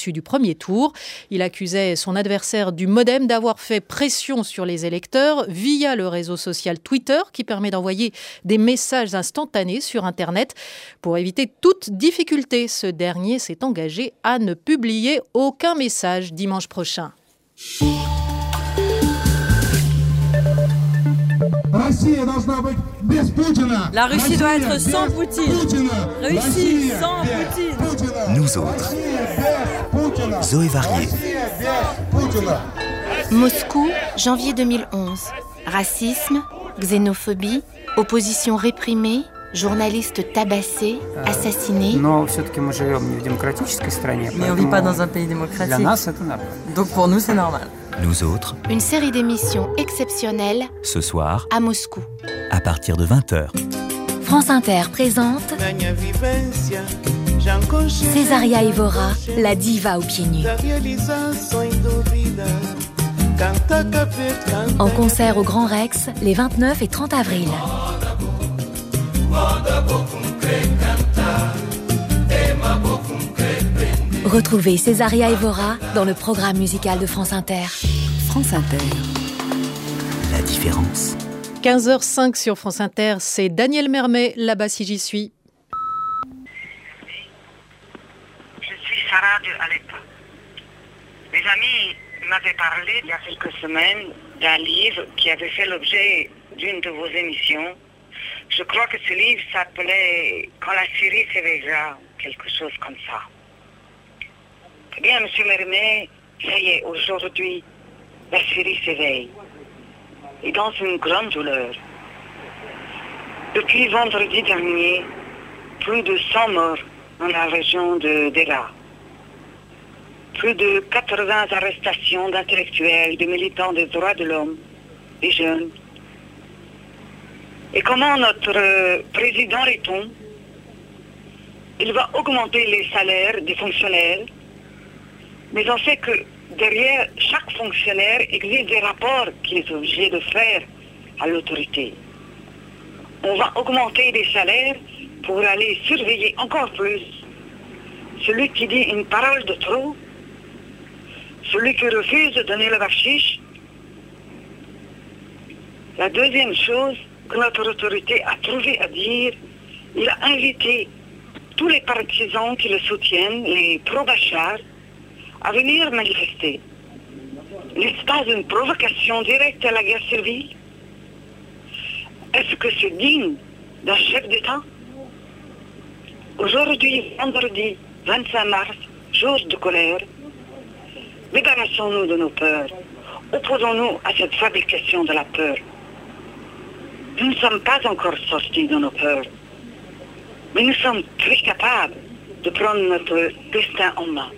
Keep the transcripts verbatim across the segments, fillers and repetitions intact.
l'issue du premier tour. Il accusait son adversaire du MoDem d'avoir fait pression sur les électeurs via le réseau social Twitter qui permet d'envoyer des messages instantanés sur Internet. Pour éviter toute difficulté, ce dernier s'est engagé à ne publier aucun message dimanche prochain. La Russie doit être sans Poutine. Russie sans Poutine. Nous autres. Zoé Varier. Moscou, janvier deux mille onze. Racisme, xénophobie, opposition réprimée, journalistes tabassés, assassinés. Mais on ne vit pas dans un pays démocratique. Donc pour nous, c'est normal. Nous autres. Une série d'émissions exceptionnelles. Ce soir. À Moscou. À partir de vingt heures. France Inter présente Césaria Évora, la diva aux pieds nus. En concert au Grand Rex, les vingt-neuf et trente avril. Retrouvez Césaria Évora dans le programme musical de France Inter. France Inter. La différence. quinze heures cinq sur France Inter, c'est Daniel Mermet, là-bas si j'y suis. Je suis Sarah de Alep. Mes amis m'avaient parlé il y a quelques semaines d'un livre qui avait fait l'objet d'une de vos émissions. Je crois que ce livre s'appelait « Quand la Syrie s'éveillera », quelque chose comme ça. Eh bien, Monsieur Mermet, ça y est, aujourd'hui, la Syrie s'éveille. Et dans une grande douleur. Depuis vendredi dernier, plus de cent morts dans la région de Dera. Plus de quatre-vingts arrestations d'intellectuels, de militants des droits de l'homme, des jeunes. Et comment notre président répond? Il va augmenter les salaires des fonctionnaires, mais on sait que derrière chaque fonctionnaire existe des rapports qu'il est obligé de faire à l'autorité. On va augmenter les salaires pour aller surveiller encore plus celui qui dit une parole de trop, celui qui refuse de donner le bachiche. La deuxième chose que notre autorité a trouvé à dire, il a invité tous les partisans qui le soutiennent, les pro-Bachar, à venir manifester. N'est-ce pas une provocation directe à la guerre civile? Est-ce que c'est digne d'un chef d'État? Aujourd'hui, vendredi vingt-cinq mars, jour de colère, débarrassons-nous de nos peurs. Opposons-nous à cette fabrication de la peur. Nous ne sommes pas encore sortis de nos peurs, mais nous sommes très capables de prendre notre destin en main.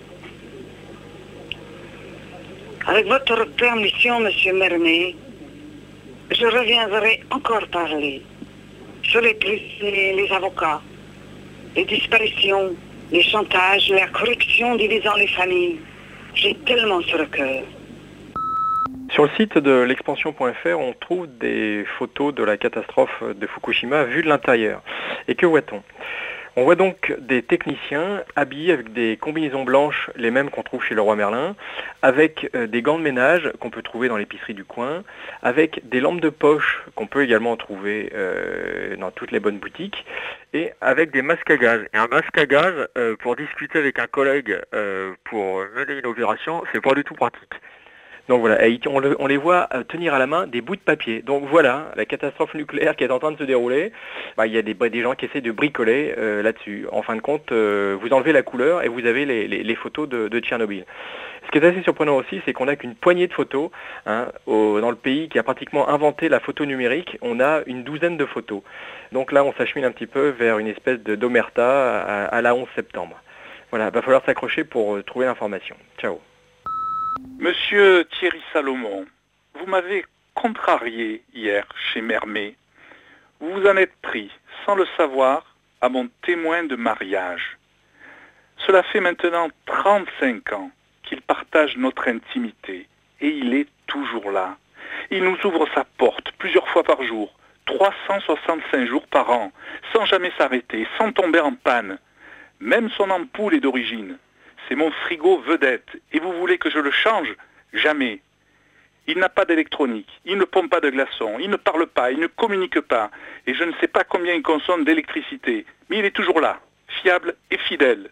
Avec votre permission, Monsieur Mermet, je reviendrai encore parler sur les prisonniers, les avocats, les disparitions, les chantages, la corruption divisant les familles. J'ai tellement sur le cœur. Sur le site de l'expansion point f r, on trouve des photos de la catastrophe de Fukushima vues de l'intérieur. Et que voit-on? On voit donc des techniciens habillés avec des combinaisons blanches, les mêmes qu'on trouve chez le Roi Merlin, avec des gants de ménage qu'on peut trouver dans l'épicerie du coin, avec des lampes de poche qu'on peut également trouver euh, dans toutes les bonnes boutiques, et avec des masques à gaz. Et un masque à gaz, euh, pour discuter avec un collègue euh, pour mener une opération, c'est pas du tout pratique. Donc voilà, on, le, on les voit tenir à la main des bouts de papier. Donc voilà, la catastrophe nucléaire qui est en train de se dérouler, bah, il y a des, des gens qui essaient de bricoler euh, là-dessus. En fin de compte, euh, vous enlevez la couleur et vous avez les, les, les photos de, de Tchernobyl. Ce qui est assez surprenant aussi, c'est qu'on n'a qu'une poignée de photos. Hein, au, dans le pays qui a pratiquement inventé la photo numérique, on a une douzaine de photos. Donc là, on s'achemine un petit peu vers une espèce de d'omerta à, à la onze septembre. Voilà, il va falloir s'accrocher pour euh, trouver l'information. Ciao. Monsieur Thierry Salomon, vous m'avez contrarié hier chez Mermet. Vous vous en êtes pris, sans le savoir, à mon témoin de mariage. Cela fait maintenant trente-cinq ans qu'il partage notre intimité, et il est toujours là. Il nous ouvre sa porte plusieurs fois par jour, trois cent soixante-cinq jours par an, sans jamais s'arrêter, sans tomber en panne. Même son ampoule est d'origine. C'est mon frigo vedette. Et vous voulez que je le change? Jamais. Il n'a pas d'électronique, il ne pompe pas de glaçons, il ne parle pas, il ne communique pas. Et je ne sais pas combien il consomme d'électricité. Mais il est toujours là, fiable et fidèle.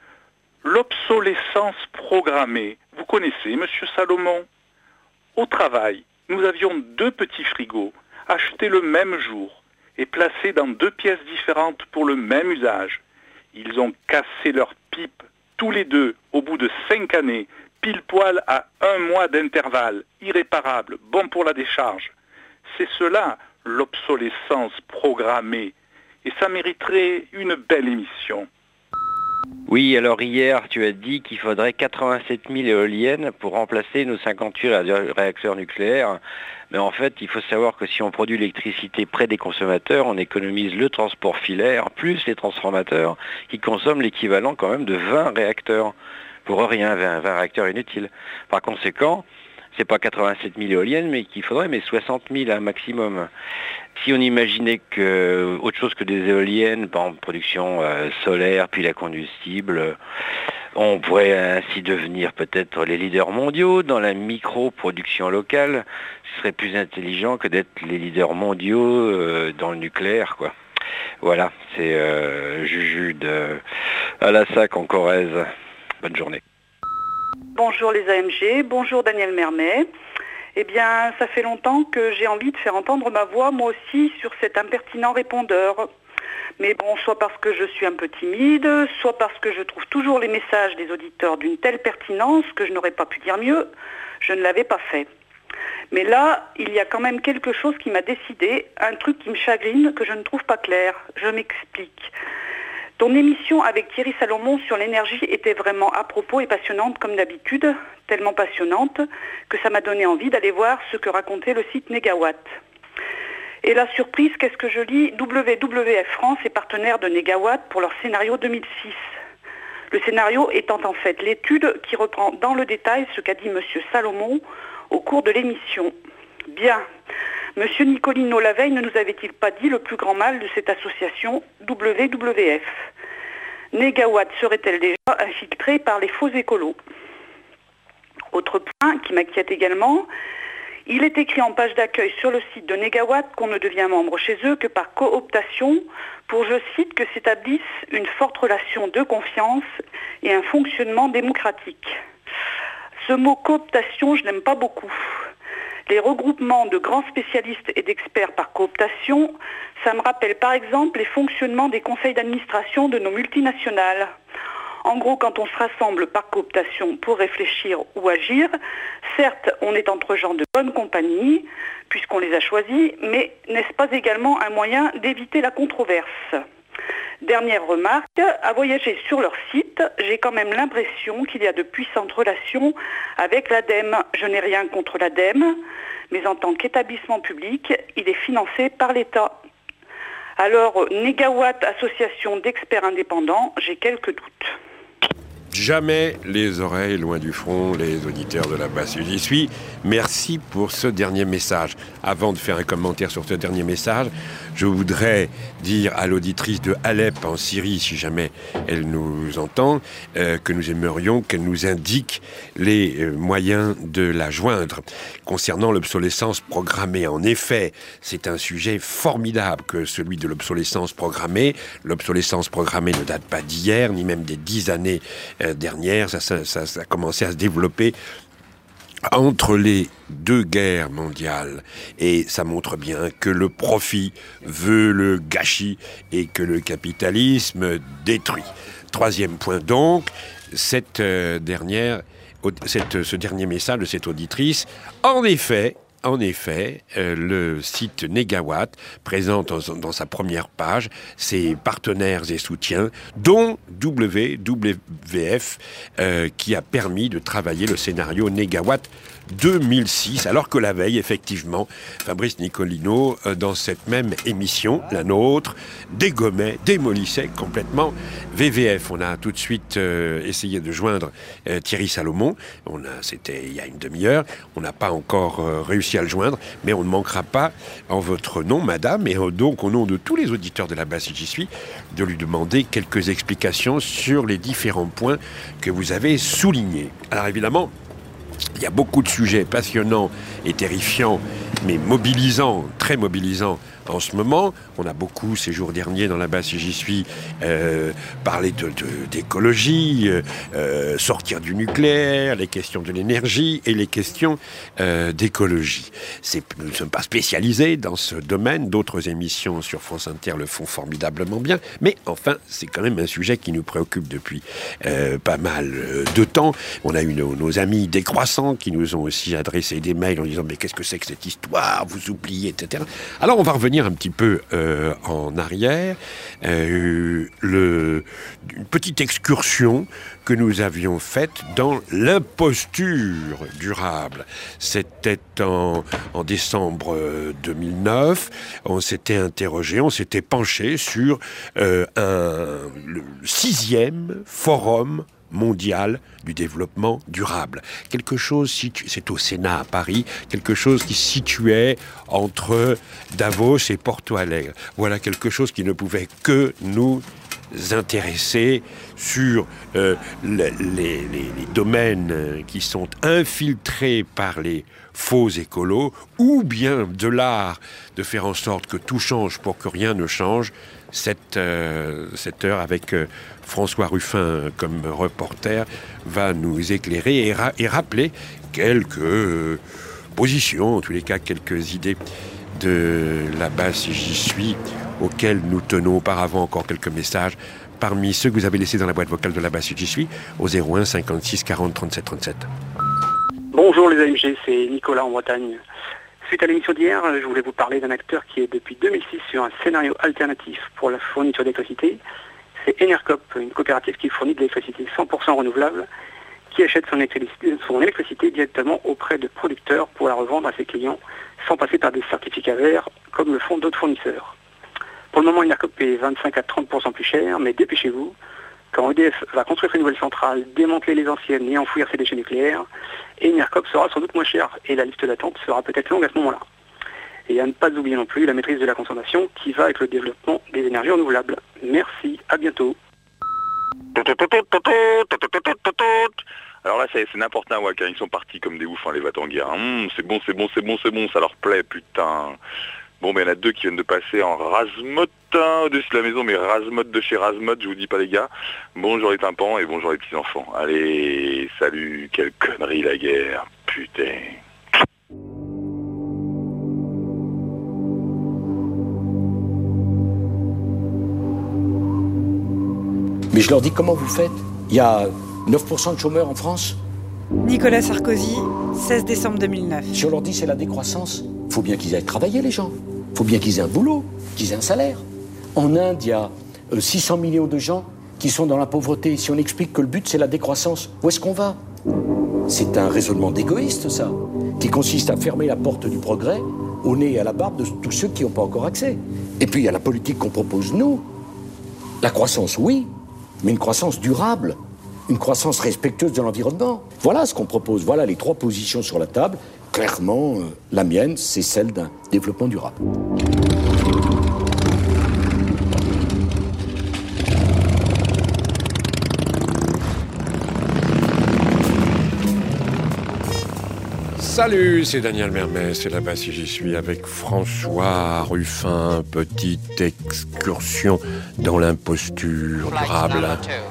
L'obsolescence programmée. Vous connaissez, monsieur Salomon? Au travail, nous avions deux petits frigos, achetés le même jour et placés dans deux pièces différentes pour le même usage. Ils ont cassé leur pipe, tous les deux, au bout de cinq années, pile poil à un mois d'intervalle, irréparable, bon pour la décharge. C'est cela, l'obsolescence programmée. Et ça mériterait une belle émission. Oui, alors hier, tu as dit qu'il faudrait quatre-vingt-sept mille éoliennes pour remplacer nos cinquante-huit réacteurs nucléaires. Mais en fait, il faut savoir que si on produit l'électricité près des consommateurs, on économise le transport filaire, plus les transformateurs, qui consomment l'équivalent quand même de vingt réacteurs. Pour rien, vingt, vingt réacteurs inutiles. Par conséquent, c'est pas quatre-vingt-sept mille éoliennes, mais qu'il faudrait, mais soixante mille un maximum. Si on imaginait que autre chose que des éoliennes, par exemple production euh, solaire, puis la combustible, on pourrait ainsi devenir peut-être les leaders mondiaux dans la micro-production locale. Ce serait plus intelligent que d'être les leaders mondiaux euh, dans le nucléaire, quoi. Voilà, c'est euh, Juju de Alassac en Corrèze. Bonne journée. Bonjour les A M G, bonjour Daniel Mermet. Eh bien, ça fait longtemps que j'ai envie de faire entendre ma voix, moi aussi, sur cet impertinent répondeur. Mais bon, soit parce que je suis un peu timide, soit parce que je trouve toujours les messages des auditeurs d'une telle pertinence que je n'aurais pas pu dire mieux, je ne l'avais pas fait. Mais là, il y a quand même quelque chose qui m'a décidé, un truc qui me chagrine, que je ne trouve pas clair. Je m'explique. Ton émission avec Thierry Salomon sur l'énergie était vraiment à propos et passionnante comme d'habitude, tellement passionnante que ça m'a donné envie d'aller voir ce que racontait le site Négawatt. Et la surprise, qu'est-ce que je lis? W W F France est partenaire de Négawatt pour leur scénario deux mille six. Le scénario étant en fait l'étude qui reprend dans le détail ce qu'a dit monsieur Salomon au cours de l'émission. Bien. Monsieur Nicolino la veille ne nous avait-il pas dit le plus grand mal de cette association W W F? Négawatt serait-elle déjà infiltrée par les faux écolos? Autre point qui m'inquiète également, il est écrit en page d'accueil sur le site de Négawatt qu'on ne devient membre chez eux que par cooptation pour, je cite, que s'établisse une forte relation de confiance et un fonctionnement démocratique. Ce mot cooptation, je n'aime pas beaucoup. Les regroupements de grands spécialistes et d'experts par cooptation, ça me rappelle par exemple les fonctionnements des conseils d'administration de nos multinationales. En gros, quand on se rassemble par cooptation pour réfléchir ou agir, certes, on est entre gens de bonne compagnie, puisqu'on les a choisis, mais n'est-ce pas également un moyen d'éviter la controverse ? Dernière remarque, à voyager sur leur site, j'ai quand même l'impression qu'il y a de puissantes relations avec l'ADEME. Je n'ai rien contre l'ADEME, mais en tant qu'établissement public, il est financé par l'État. Alors, Négawatt, association d'experts indépendants, j'ai quelques doutes. Jamais les oreilles loin du front, les auditeurs de la basse. J'y suis. Merci pour ce dernier message. Avant de faire un commentaire sur ce dernier message, je voudrais dire à l'auditrice de Alep en Syrie, si jamais elle nous entend, euh, que nous aimerions qu'elle nous indique les euh, moyens de la joindre. Concernant l'obsolescence programmée, en effet, c'est un sujet formidable que celui de l'obsolescence programmée. L'obsolescence programmée ne date pas d'hier, ni même des dix années euh, dernières. Ça, ça, ça, ça a commencé à se développer entre les deux guerres mondiales, et ça montre bien que le profit veut le gâchis et que le capitalisme détruit. Troisième point donc, cette euh, dernière, cette, ce dernier message de cette auditrice, en effet, En effet, euh, le site Négawatt présente dans, dans sa première page ses partenaires et soutiens, dont W W F, euh, qui a permis de travailler le scénario Négawatt deux mille six, alors que la veille, effectivement, Fabrice Nicolino, euh, dans cette même émission, la nôtre, dégommait, démolissait complètement V V F. On a tout de suite euh, essayé de joindre euh, Thierry Salomon. On a, c'était il y a une demi-heure. On n'a pas encore euh, réussi réussi à le joindre, mais on ne manquera pas, en votre nom, madame, et donc au nom de tous les auditeurs de là-bas, si j'y suis, de lui demander quelques explications sur les différents points que vous avez soulignés. Alors évidemment, il y a beaucoup de sujets passionnants et terrifiants, mais mobilisants, très mobilisants en ce moment. On a beaucoup, ces jours derniers, dans la base, si j'y suis, euh, parlé de, de, d'écologie, euh, sortir du nucléaire, les questions de l'énergie et les questions euh, d'écologie. C'est, nous ne sommes pas spécialisés dans ce domaine. D'autres émissions sur France Inter le font formidablement bien. Mais enfin, c'est quand même un sujet qui nous préoccupe depuis euh, pas mal de temps. On a eu nos, nos amis décroissants qui nous ont aussi adressé des mails en disant « Mais qu'est-ce que c'est que cette histoire ? Vous oubliez, et cetera » Alors, on va revenir un petit peu euh, en arrière, euh, le, une petite excursion que nous avions faite dans l'imposture durable. C'était en, en décembre deux mille neuf, on s'était interrogé, on s'était penché sur euh, un, le sixième forum mondial du développement durable. Quelque chose, situ... c'est au Sénat à Paris, quelque chose qui se situait entre Davos et Porto Alegre. Voilà quelque chose qui ne pouvait que nous intéresser sur euh, les, les, les domaines qui sont infiltrés par les faux écolos, ou bien de l'art de faire en sorte que tout change pour que rien ne change. Cette, euh, cette heure avec euh, François Ruffin comme reporter va nous éclairer et, ra- et rappeler quelques euh, positions, en tous les cas quelques idées de la base si j'y suis, auxquelles nous tenons. Auparavant encore quelques messages parmi ceux que vous avez laissés dans la boîte vocale de la base si j'y suis au zéro un cinquante-six quarante trente-sept trente-sept. Bonjour les A M G, c'est Nicolas en Bretagne. Suite à l'émission d'hier, je voulais vous parler d'un acteur qui est depuis deux mille six sur un scénario alternatif pour la fourniture d'électricité. C'est Enercop, une coopérative qui fournit de l'électricité cent pour cent renouvelable, qui achète son électricité, son électricité directement auprès de producteurs pour la revendre à ses clients sans passer par des certificats verts comme le font d'autres fournisseurs. Pour le moment, Enercop est vingt-cinq à trente pour cent plus cher, mais dépêchez-vous. Quand E D F va construire une nouvelle centrale, démanteler les anciennes et enfouir ses déchets nucléaires, Enercop sera sans doute moins cher et la liste d'attente sera peut-être longue à ce moment-là. Et à ne pas oublier non plus la maîtrise de la consommation qui va avec le développement des énergies renouvelables. Merci, à bientôt. Alors là, c'est, c'est n'importe quoi, ils sont partis comme des oufs, hein, les va-t-en-guerre. Mmh, c'est bon, c'est bon, c'est bon, c'est bon, ça leur plaît, putain. Bon, mais il y en a deux qui viennent de passer en Razmot, hein, au-dessus de la maison, mais Razmot de chez Razmot, je vous dis pas les gars. Bonjour les tympans et bonjour les petits-enfants. Allez, salut, quelle connerie la guerre, putain. Mais je leur dis, comment vous faites ? Il y a neuf pour cent de chômeurs en France ? Nicolas Sarkozy, seize décembre deux mille neuf. Si on leur dit c'est la décroissance, il faut bien qu'ils aillent travailler les gens. Il faut bien qu'ils aient un boulot, qu'ils aient un salaire. En Inde, il y a euh, six cents millions de gens qui sont dans la pauvreté. Si on explique que le but c'est la décroissance, où est-ce qu'on va ? C'est un raisonnement d'égoïste ça, qui consiste à fermer la porte du progrès au nez et à la barbe de tous ceux qui n'ont pas encore accès. Et puis il y a la politique qu'on propose nous. La croissance, oui, mais une croissance durable. Une croissance respectueuse de l'environnement. Voilà ce qu'on propose. Voilà les trois positions sur la table. Clairement, euh, la mienne, c'est celle d'un développement durable. Salut, c'est Daniel Mermet, c'est là-bas si j'y suis avec François Ruffin. Petite excursion dans l'imposture durable.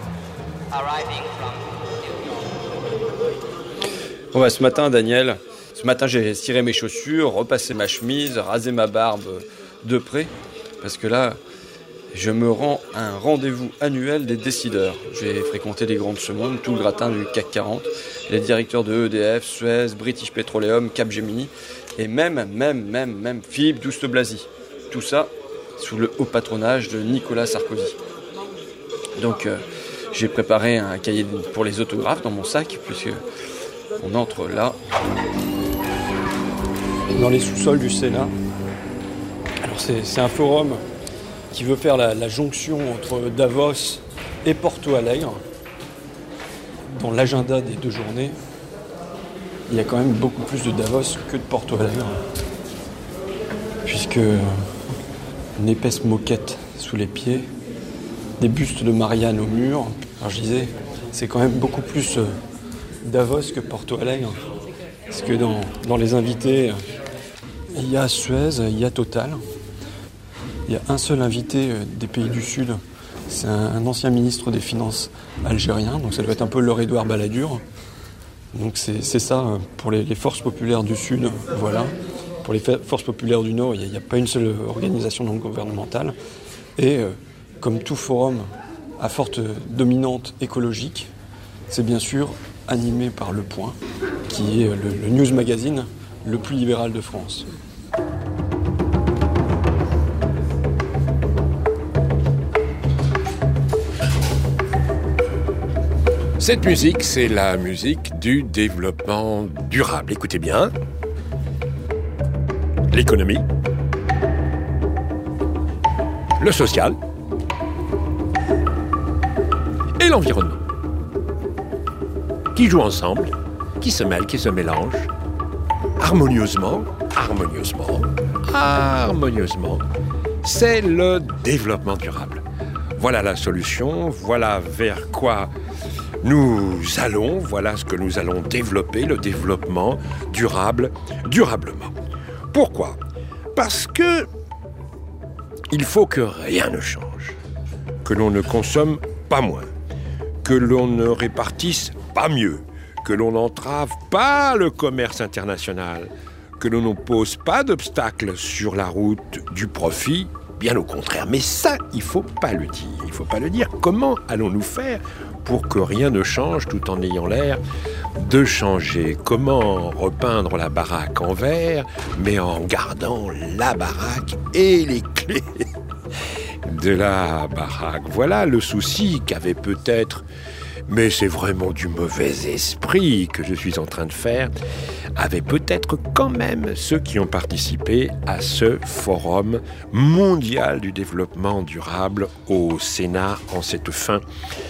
Bon bah, ce matin, Daniel, ce matin j'ai ciré mes chaussures, repassé ma chemise, rasé ma barbe de près, parce que là, je me rends à un rendez-vous annuel des décideurs. J'ai fréquenté les grands de ce monde, tout le gratin du C A C quarante, les directeurs de E D F, Suez, British Petroleum, Capgemini, et même, même, même, même Philippe Douste-Blazy. Tout ça sous le haut patronage de Nicolas Sarkozy. Donc, euh, j'ai préparé un cahier pour les autographes dans mon sac, puisque on entre là, dans les sous-sols du Sénat. Alors c'est, c'est un forum qui veut faire la, la jonction entre Davos et Porto Alegre dans l'agenda des deux journées. il y a quand même beaucoup plus de Davos que de Porto Alegre, puisque une épaisse moquette sous les pieds, des bustes de Marianne au mur. Alors je disais, c'est quand même beaucoup plus Davos que Porto Alegre, parce que dans, dans les invités, il y a Suez, il y a Total. Il y a un seul invité des pays du Sud, c'est un, un ancien ministre des Finances algérien, donc ça doit être un peu leur Édouard Balladur. Donc c'est, c'est ça pour les, les forces populaires du Sud, voilà. Pour les forces populaires du Nord, il n'y a, a pas une seule organisation non gouvernementale. Et euh, comme tout forum à forte dominante écologique, c'est bien sûr animé par Le Point, qui est le, le news magazine le plus libéral de France. Cette musique, c'est la musique du développement durable. Écoutez bien. L'économie, le social et l'environnement, qui jouent ensemble, qui se mêlent, qui se mélangent, harmonieusement, harmonieusement, harmonieusement. C'est le développement durable. Voilà la solution, voilà vers quoi nous allons, voilà ce que nous allons développer, le développement durable, durablement. Pourquoi ? Parce que il faut que rien ne change, que l'on ne consomme pas moins, que l'on ne répartisse pas mieux, que l'on n'entrave pas le commerce international, que l'on n'oppose pas d'obstacles sur la route du profit, bien au contraire. Mais ça, il ne faut pas le dire. Il ne faut pas le dire. Comment allons-nous faire pour que rien ne change tout en ayant l'air de changer? Comment repeindre la baraque en vert, mais en gardant la baraque et les clés de la baraque? Voilà le souci qu'avait peut-être, mais c'est vraiment du mauvais esprit que je suis en train de faire, avaient peut-être quand même ceux qui ont participé à ce forum mondial du développement durable au Sénat en cette fin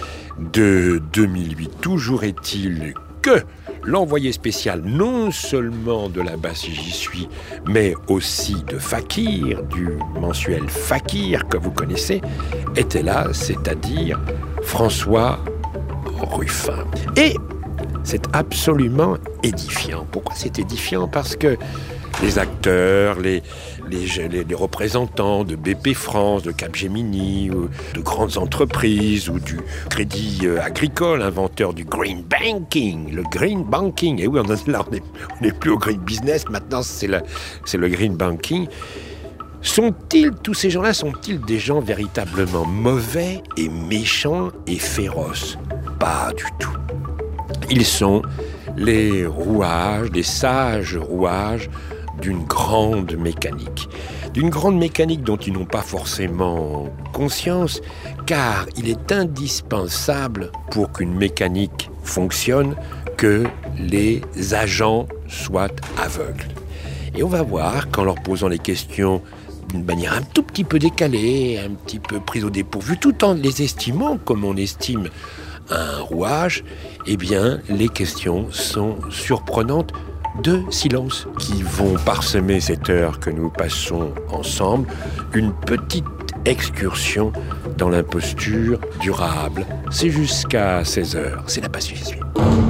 de deux mille huit. Toujours est-il que l'envoyé spécial non seulement de la Basse J'y suis, mais aussi de Fakir, du mensuel Fakir que vous connaissez, était là, c'est-à-dire François Ruffin. Et c'est absolument édifiant. Pourquoi c'est édifiant ? Parce que les acteurs, les, les, les, les représentants de B P France, de Capgemini, ou de grandes entreprises, ou du Crédit Agricole, inventeur du Green Banking, le Green Banking, et oui, on est là, on n'est plus au Green Business, maintenant c'est le, c'est le Green Banking. Sont-ils, tous ces gens-là, sont-ils des gens véritablement mauvais et méchants et féroces ? Pas du tout. Ils sont les rouages, des sages rouages d'une grande mécanique. D'une grande mécanique dont ils n'ont pas forcément conscience, car il est indispensable pour qu'une mécanique fonctionne que les agents soient aveugles. Et on va voir qu'en leur posant les questions d'une manière un tout petit peu décalée, un petit peu prise au dépourvu, tout en les estimant comme on estime un rouage, eh bien, les questions sont surprenantes de silence qui vont parsemer cette heure que nous passons ensemble, une petite excursion dans l'imposture durable. C'est jusqu'à seize heures, c'est la Basse J'y suis.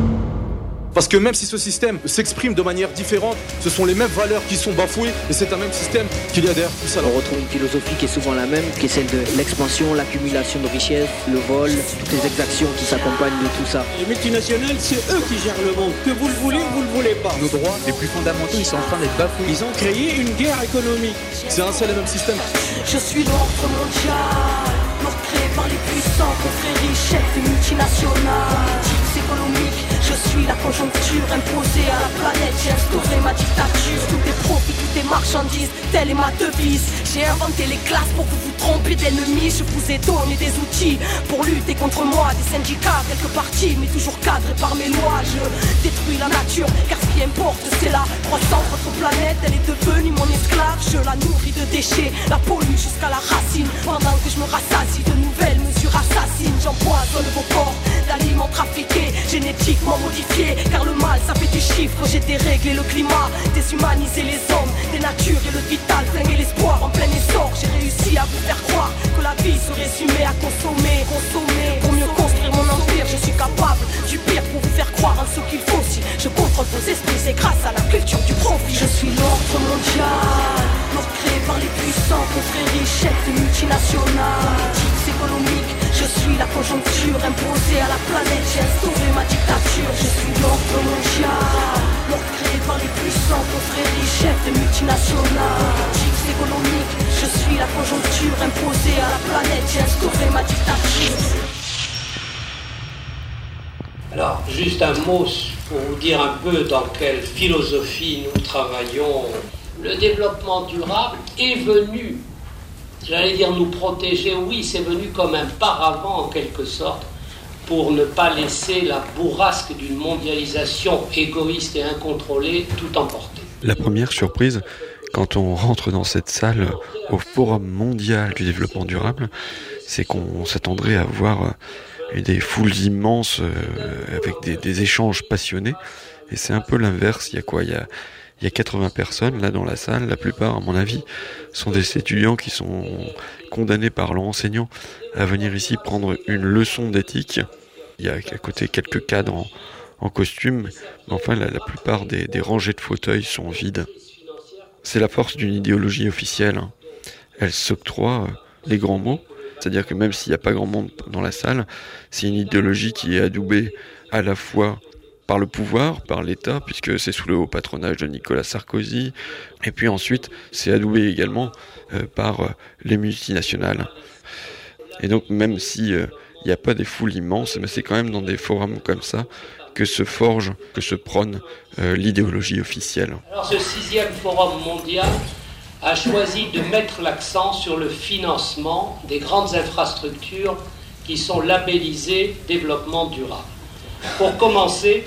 Parce que même si ce système s'exprime de manière différente, ce sont les mêmes valeurs qui sont bafouées et c'est un même système qu'il y a derrière tout ça. On retrouve une philosophie qui est souvent la même, qui est celle de l'expansion, l'accumulation de richesses, le vol, toutes les exactions qui s'accompagnent de tout ça. Les multinationales, c'est eux qui gèrent le monde. Que vous le voulez ou vous le voulez pas. Nos droits les plus fondamentaux, ils sont en train d'être bafoués. Ils ont créé une guerre économique. C'est un seul et même système. Je suis l'ordre mondial, l'ordre créé par les puissants, confréries, chefs des multinationales. Politiques économiques. Je suis la conjoncture imposée à la planète, j'ai instauré ma dictature. Tout est profit, tout est marchandise, telle est ma devise. J'ai inventé les classes pour que vous vous trompiez d'ennemis. Je vous ai donné des outils pour lutter contre moi. Des syndicats, quelques partis, mais toujours cadrés par mes lois. Je détruis la nature, car ce qui importe c'est la croissance. Votre planète, elle est devenue mon esclave. Je la nourris de déchets, la pollue jusqu'à la racine. Pendant que je me rassasie de nouvelles mesures assassines, j'empoisonne vos corps d'aliments trafiqués, génétiquement modifiés, car le mal mal, ça fait des chiffres, j'ai déréglé le climat, déshumanisé les hommes, dénaturé le vital, flingué l'espoir en plein essor. J'ai réussi à vous faire croire que la vie se résumait à consommer, consommer. Pour mieux construire mon empire, je suis capable du pire pour vous faire croire en ce qu'il faut. Si je contrôle vos esprits, c'est grâce à la culture du profit. Je suis l'ordre mondial, l'ordre créé par les puissants, confréries, chefs de multinationales, politiques économiques. Je suis la conjoncture imposée à la planète, j'ai instauré ma dictature. Je suis l'ordre mondial, l'ordre créé par les puissants, confréries, chefs de multinationales, politiques économiques. Je suis la conjoncture imposée à la planète, j'ai instauré ma dictature. Alors, juste un mot pour vous dire un peu dans quelle philosophie nous travaillons. Le développement durable est venu, j'allais dire nous protéger, oui, c'est venu comme un paravent en quelque sorte, pour ne pas laisser la bourrasque d'une mondialisation égoïste et incontrôlée tout emporter. La première surprise, quand on rentre dans cette salle au Forum mondial du développement durable, c'est qu'on s'attendrait à voir des foules immenses euh, avec des, des échanges passionnés, et c'est un peu l'inverse. Il y a quoi ? Il y a, il y a quatre-vingts personnes là dans la salle. La plupart, à mon avis, sont des étudiants qui sont condamnés par leur enseignant à venir ici prendre une leçon d'éthique. Il y a à côté quelques cadres en, en costume, mais enfin la, la plupart des, des rangées de fauteuils sont vides. C'est la force d'une idéologie officielle. Elle s'octroie les grands mots. C'est-à-dire que même s'il n'y a pas grand monde dans la salle, c'est une idéologie qui est adoubée à la fois par le pouvoir, par l'État, puisque c'est sous le haut patronage de Nicolas Sarkozy, et puis ensuite c'est adoubé également euh, par euh, les multinationales. Et donc même si euh, il n'y a pas des foules immenses, mais c'est quand même dans des forums comme ça que se forge, que se prône euh, l'idéologie officielle. Alors ce sixième forum mondial a choisi de mettre l'accent sur le financement des grandes infrastructures qui sont labellisées développement durable. Pour commencer,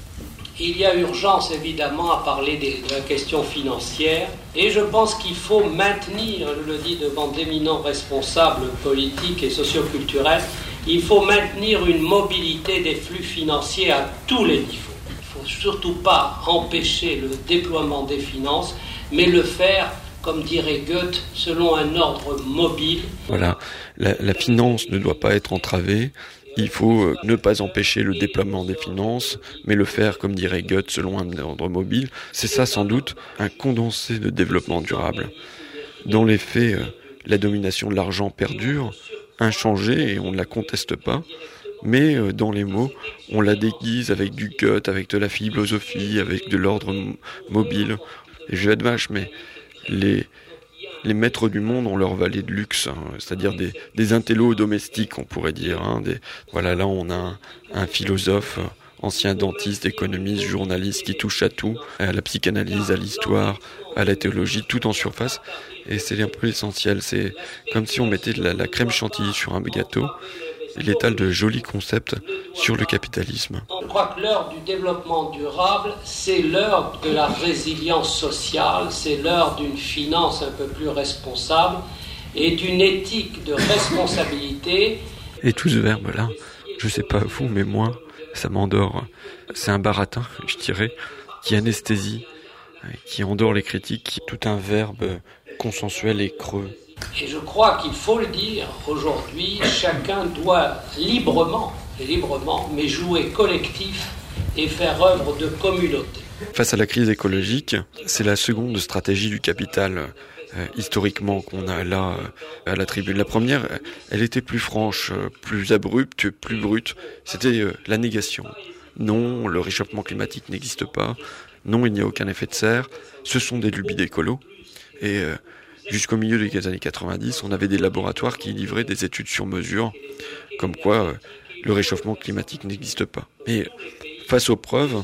il y a urgence évidemment à parler des, de la question financière, et je pense qu'il faut maintenir, je le dis devant d'éminents responsables politiques et socioculturels, il faut maintenir une mobilité des flux financiers à tous les niveaux. Il ne faut surtout pas empêcher le déploiement des finances, mais le faire, comme dirait Goethe, selon un ordre mobile. Voilà, la, la finance ne doit pas être entravée. Il faut ne pas empêcher le déploiement des finances, mais le faire, comme dirait Goethe, selon un ordre mobile. C'est ça, sans doute, un condensé de développement durable. Dans les faits, la domination de l'argent perdure, inchangée, et on ne la conteste pas. Mais dans les mots, on la déguise avec du Goethe, avec de la philosophie, avec de l'ordre m- mobile. Et je vais être vache, mais Les, les maîtres du monde ont leur valet de luxe, hein, c'est-à-dire des, des intellos domestiques, on pourrait dire. Hein, des, voilà, là on a un, un philosophe, ancien dentiste, économiste, journaliste qui touche à tout, à la psychanalyse, à l'histoire, à la théologie, tout en surface. Et c'est un peu l'essentiel. C'est comme si on mettait de la, la crème chantilly sur un gâteau. Il étale de jolis concepts sur le capitalisme. Je crois que l'heure du développement durable, c'est l'heure de la résilience sociale, c'est l'heure d'une finance un peu plus responsable et d'une éthique de responsabilité. Et tout ce verbe-là, je sais pas vous, mais moi, ça m'endort. C'est un baratin, je dirais, qui anesthésie, qui endort les critiques, qui est tout un verbe consensuel et creux. Et je crois qu'il faut le dire, aujourd'hui, chacun doit librement, librement, mais jouer collectif et faire œuvre de communauté. Face à la crise écologique, c'est la seconde stratégie du capital, euh, historiquement, qu'on a là, euh, à la tribune. La première, elle était plus franche, euh, plus abrupte, plus brute. C'était euh, la négation. Non, le réchauffement climatique n'existe pas. Non, il n'y a aucun effet de serre. Ce sont des lubies d'écolos. Et euh, jusqu'au milieu des années quatre-vingt-dix, on avait des laboratoires qui livraient des études sur mesure, comme quoi euh, le réchauffement climatique n'existe pas. Mais face aux preuves,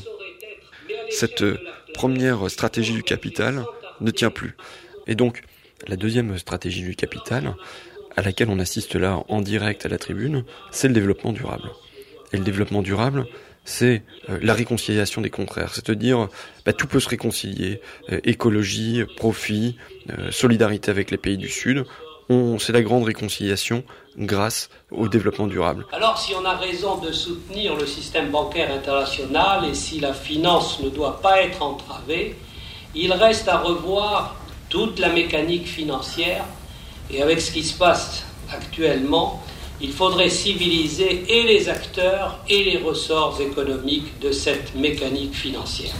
cette euh, première stratégie du capital ne tient plus. Et donc, la deuxième stratégie du capital, à laquelle on assiste là en direct à la tribune, c'est le développement durable. Et le développement durable, c'est euh, la réconciliation des contraires, c'est-à-dire bah, tout peut se réconcilier, euh, écologie, profit, euh, solidarité avec les pays du Sud, on, c'est la grande réconciliation grâce au développement durable. Alors si on a raison de soutenir le système bancaire international et si la finance ne doit pas être entravée, il reste à revoir toute la mécanique financière et avec ce qui se passe actuellement, il faudrait civiliser et les acteurs et les ressorts économiques de cette mécanique financière.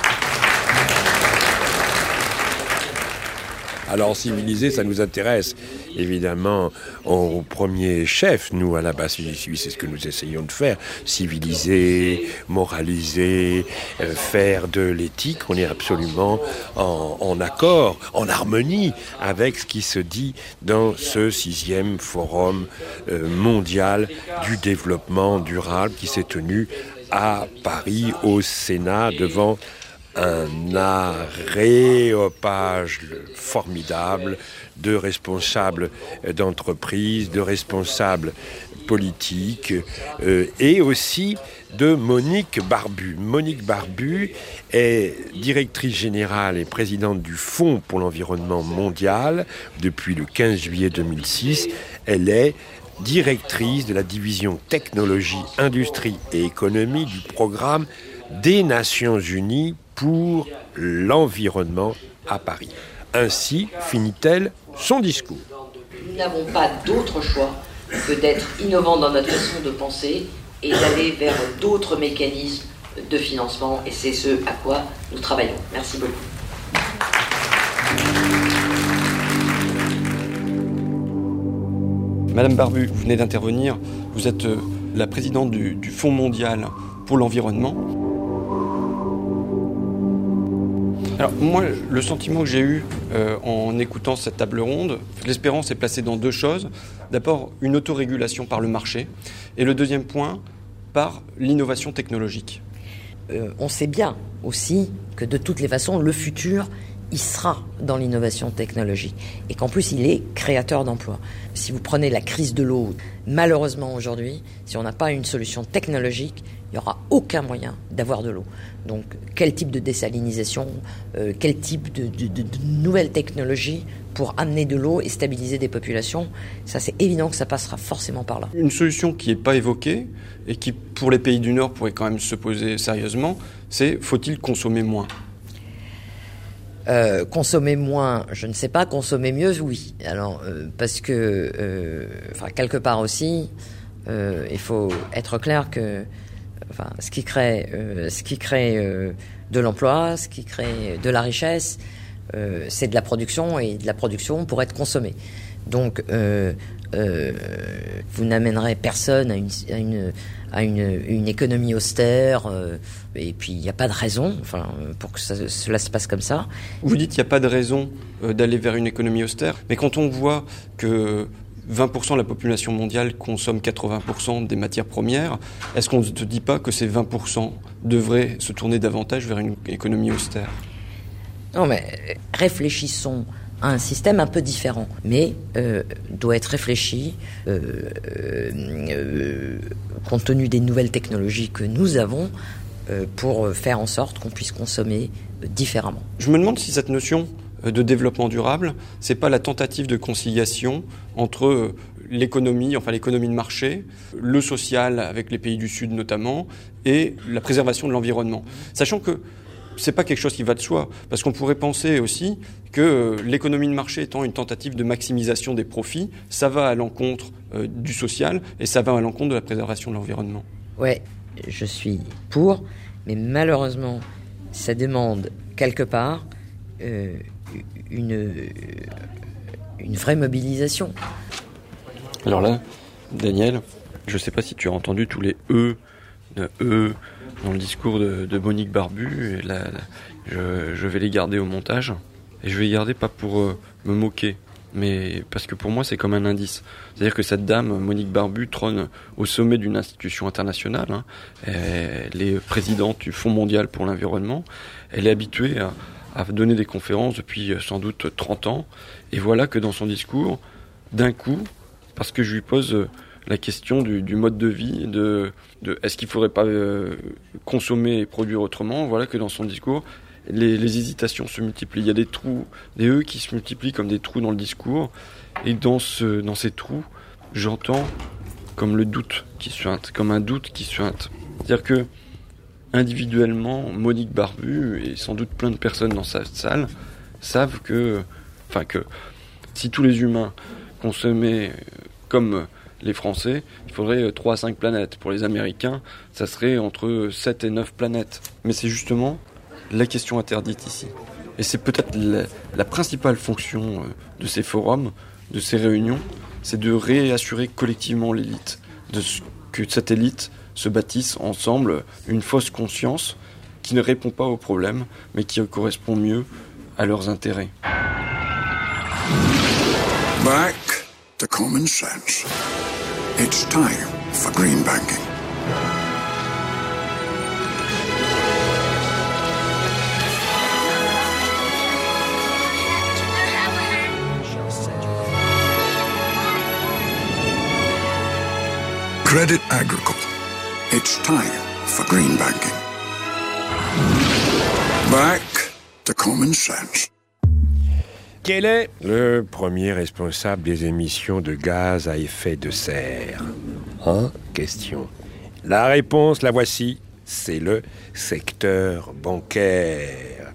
Alors civiliser, ça nous intéresse évidemment au premier chef. Nous, à la base du Suisse, c'est ce que nous essayons de faire. Civiliser, moraliser, euh, faire de l'éthique. On est absolument en, en accord, en harmonie avec ce qui se dit dans ce sixième forum euh, mondial du développement durable qui s'est tenu à Paris, au Sénat, devant un aréopage formidable de responsables d'entreprises, de responsables politiques euh, et aussi de Monique Barbu. Monique Barbu est directrice générale et présidente du Fonds pour l'environnement mondial depuis le quinze juillet deux mille six. Elle est directrice de la division technologie, industrie et économie du programme des Nations Unies pour l'environnement à Paris. Ainsi finit-elle son discours. Nous n'avons pas d'autre choix que d'être innovants dans notre façon de penser et d'aller vers d'autres mécanismes de financement, et c'est ce à quoi nous travaillons. Merci beaucoup. Madame Barbu, vous venez d'intervenir. Vous êtes la présidente du, du Fonds mondial pour l'environnement. Alors moi, le sentiment que j'ai eu euh, en écoutant cette table ronde, l'espérance est placée dans deux choses. D'abord, une autorégulation par le marché, et le deuxième point, par l'innovation technologique. Euh, on sait bien aussi que de toutes les façons, le futur, il sera dans l'innovation technologique et qu'en plus, il est créateur d'emplois. Si vous prenez la crise de l'eau, malheureusement aujourd'hui, si on n'a pas une solution technologique, il n'y aura aucun moyen d'avoir de l'eau. Donc, quel type de désalinisation, euh, quel type de, de, de, de nouvelles technologies pour amener de l'eau et stabiliser des populations, ça c'est évident que ça passera forcément par là. Une solution qui n'est pas évoquée et qui, pour les pays du Nord, pourrait quand même se poser sérieusement, c'est faut-il consommer moins ? Euh, consommer moins, je ne sais pas. Consommer mieux, oui. Alors, euh, parce que, euh, enfin, quelque part aussi, euh, il faut être clair que, enfin, ce qui crée, euh, ce qui crée euh, de l'emploi, ce qui crée de la richesse, euh, c'est de la production, et de la production pour être consommée. Donc, euh, euh, vous n'amènerez personne à une, à une, à une, une économie austère, euh, et puis il n'y a pas de raison, enfin, pour que ça, cela se passe comme ça. Vous dites qu'il n'y a pas de raison euh, d'aller vers une économie austère, mais quand on voit que vingt pour cent de la population mondiale consomme quatre-vingts pour cent des matières premières, est-ce qu'on ne te dit pas que ces vingt pour cent devraient se tourner davantage vers une économie austère ? Non, mais réfléchissons à un système un peu différent, mais euh, doit être réfléchi euh, euh, compte tenu des nouvelles technologies que nous avons euh, pour faire en sorte qu'on puisse consommer euh, différemment. Je me demande si cette notion de développement durable, c'est pas la tentative de conciliation entre l'économie, enfin l'économie de marché, le social avec les pays du Sud notamment, et la préservation de l'environnement. Sachant que c'est pas quelque chose qui va de soi, parce qu'on pourrait penser aussi que l'économie de marché étant une tentative de maximisation des profits, ça va à l'encontre euh, du social et ça va à l'encontre de la préservation de l'environnement. Ouais, je suis pour, mais malheureusement, ça demande quelque part euh, une, une vraie mobilisation. Alors là, Daniel, je sais pas si tu as entendu tous les E, de E, dans le discours de, de Monique Barbu, et là, là je, je vais les garder au montage, et je vais les garder pas pour euh, me moquer, mais parce que pour moi c'est comme un indice. C'est-à-dire que cette dame, Monique Barbu, trône au sommet d'une institution internationale, hein. Elle est présidente du Fonds mondial pour l'environnement, elle est habituée à, à donner des conférences depuis euh, sans doute trente ans, et voilà que dans son discours, d'un coup, parce que je lui pose... Euh, la question du, du mode de vie, de, de est-ce qu'il ne faudrait pas euh, consommer et produire autrement, voilà que dans son discours, les, les hésitations se multiplient. Il y a des trous, des E qui se multiplient comme des trous dans le discours. Et dans, ce, dans ces trous, j'entends comme le doute qui suinte, comme un doute qui suinte. C'est-à-dire que, individuellement, Monique Barbu, et sans doute plein de personnes dans cette salle, savent que, enfin que, si tous les humains consommaient comme les Français, il faudrait trois à cinq planètes. Pour les Américains, ça serait entre sept et neuf planètes. Mais c'est justement la question interdite ici. Et c'est peut-être la, la principale fonction de ces forums, de ces réunions, c'est de réassurer collectivement l'élite, de ce, que cette élite se bâtisse ensemble une fausse conscience qui ne répond pas aux problèmes, mais qui correspond mieux à leurs intérêts. Back to common sense. It's time for green banking. Credit Agricole. It's time for green banking. Back to common sense. Quel est le premier responsable des émissions de gaz à effet de serre ? Hein ? Question. La réponse, la voici, c'est le secteur bancaire.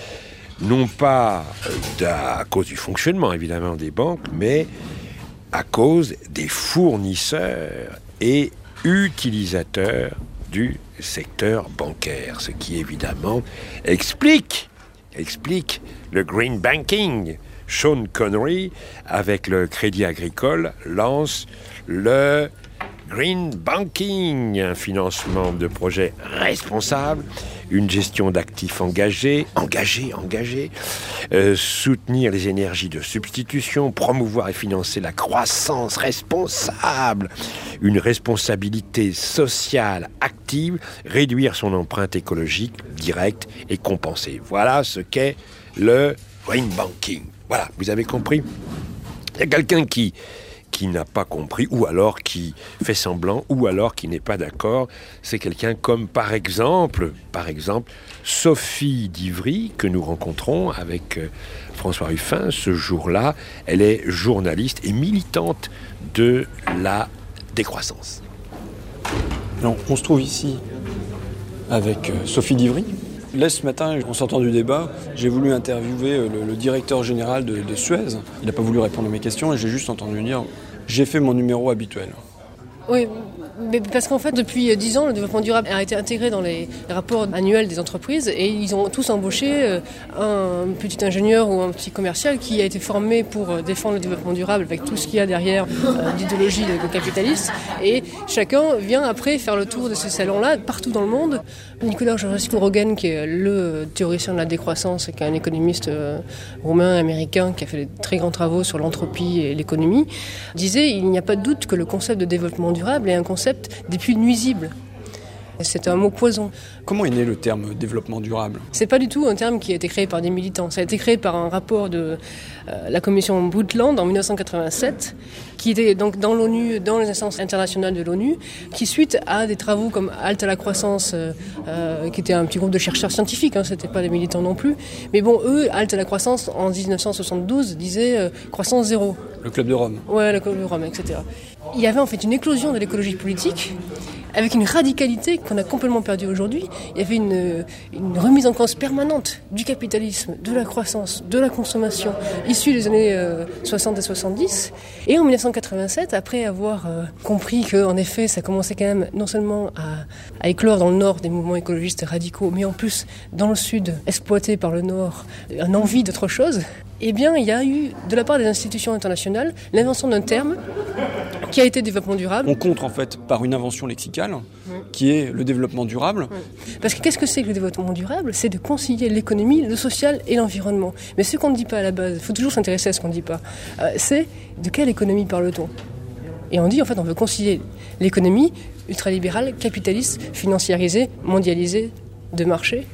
Non pas à cause du fonctionnement, évidemment, des banques, mais à cause des fournisseurs et utilisateurs du secteur bancaire. Ce qui, évidemment, explique, explique le green banking. Sean Connery, avec le Crédit Agricole, lance le green banking, un financement de projets responsables, une gestion d'actifs engagés, engagés, engagés, euh, soutenir les énergies de substitution, promouvoir et financer la croissance responsable, une responsabilité sociale active, réduire son empreinte écologique directe et compensée. Voilà ce qu'est le green banking. Voilà, vous avez compris ? Il y a quelqu'un qui, qui n'a pas compris, ou alors qui fait semblant, ou alors qui n'est pas d'accord. C'est quelqu'un comme, par exemple, par exemple, Sophie d'Ivry, que nous rencontrons avec euh, François Ruffin ce jour-là. Elle est journaliste et militante de la décroissance. Alors, on se trouve ici avec euh, Sophie d'Ivry. Là, ce matin, en sortant du débat, j'ai voulu interviewer le, le directeur général de, de Suez. Il n'a pas voulu répondre à mes questions et j'ai juste entendu dire « j'ai fait mon numéro habituel ». Oui, mais parce qu'en fait, depuis dix ans, le développement durable a été intégré dans les rapports annuels des entreprises et ils ont tous embauché un petit ingénieur ou un petit commercial qui a été formé pour défendre le développement durable avec tout ce qu'il y a derrière euh, d'idéologie de capitaliste. Et chacun vient après faire le tour de ces salons-là partout dans le monde. Nicolas Rogan, qui est le théoricien de la décroissance et qui est un économiste euh, roumain, américain, qui a fait de très grands travaux sur l'entropie et l'économie, disait il n'y a pas de doute que le concept de développement durable est un concept des plus nuisibles. C'est un mot poison. Comment est né le terme développement durable ? C'est pas du tout un terme qui a été créé par des militants. Ça a été créé par un rapport de euh, la commission Brundtland en dix-neuf cent quatre-vingt-sept, qui était donc dans l'ONU, dans les instances internationales de l'ONU, qui suite à des travaux comme Halte à la croissance, euh, euh, qui était un petit groupe de chercheurs scientifiques, hein, c'était pas des militants non plus, mais bon, eux, Halte à la croissance en dix-neuf cent soixante-douze disaient euh, croissance zéro. Le Club de Rome. Ouais, le Club de Rome, et cetera. Il y avait en fait une éclosion de l'écologie politique, avec une radicalité qu'on a complètement perdue aujourd'hui. Il y avait une, une remise en cause permanente du capitalisme, de la croissance, de la consommation, issue des années euh, soixante et soixante-dix. Et en dix-neuf cent quatre-vingt-sept, après avoir euh, compris qu'en effet, ça commençait quand même non seulement à, à éclore dans le Nord des mouvements écologistes radicaux, mais en plus, dans le Sud, exploité par le Nord, une envie d'autre chose, eh bien, il y a eu, de la part des institutions internationales, l'invention d'un terme qui a été développement durable. On contre en fait par une invention lexicale qui est le développement durable. Parce que qu'est-ce que c'est que le développement durable ? C'est de concilier l'économie, le social et l'environnement. Mais ce qu'on ne dit pas à la base, il faut toujours s'intéresser à ce qu'on ne dit pas, euh, c'est de quelle économie parle-t-on ? Et on dit en fait on veut concilier l'économie ultralibérale, capitaliste, financiarisée, mondialisée, de marché,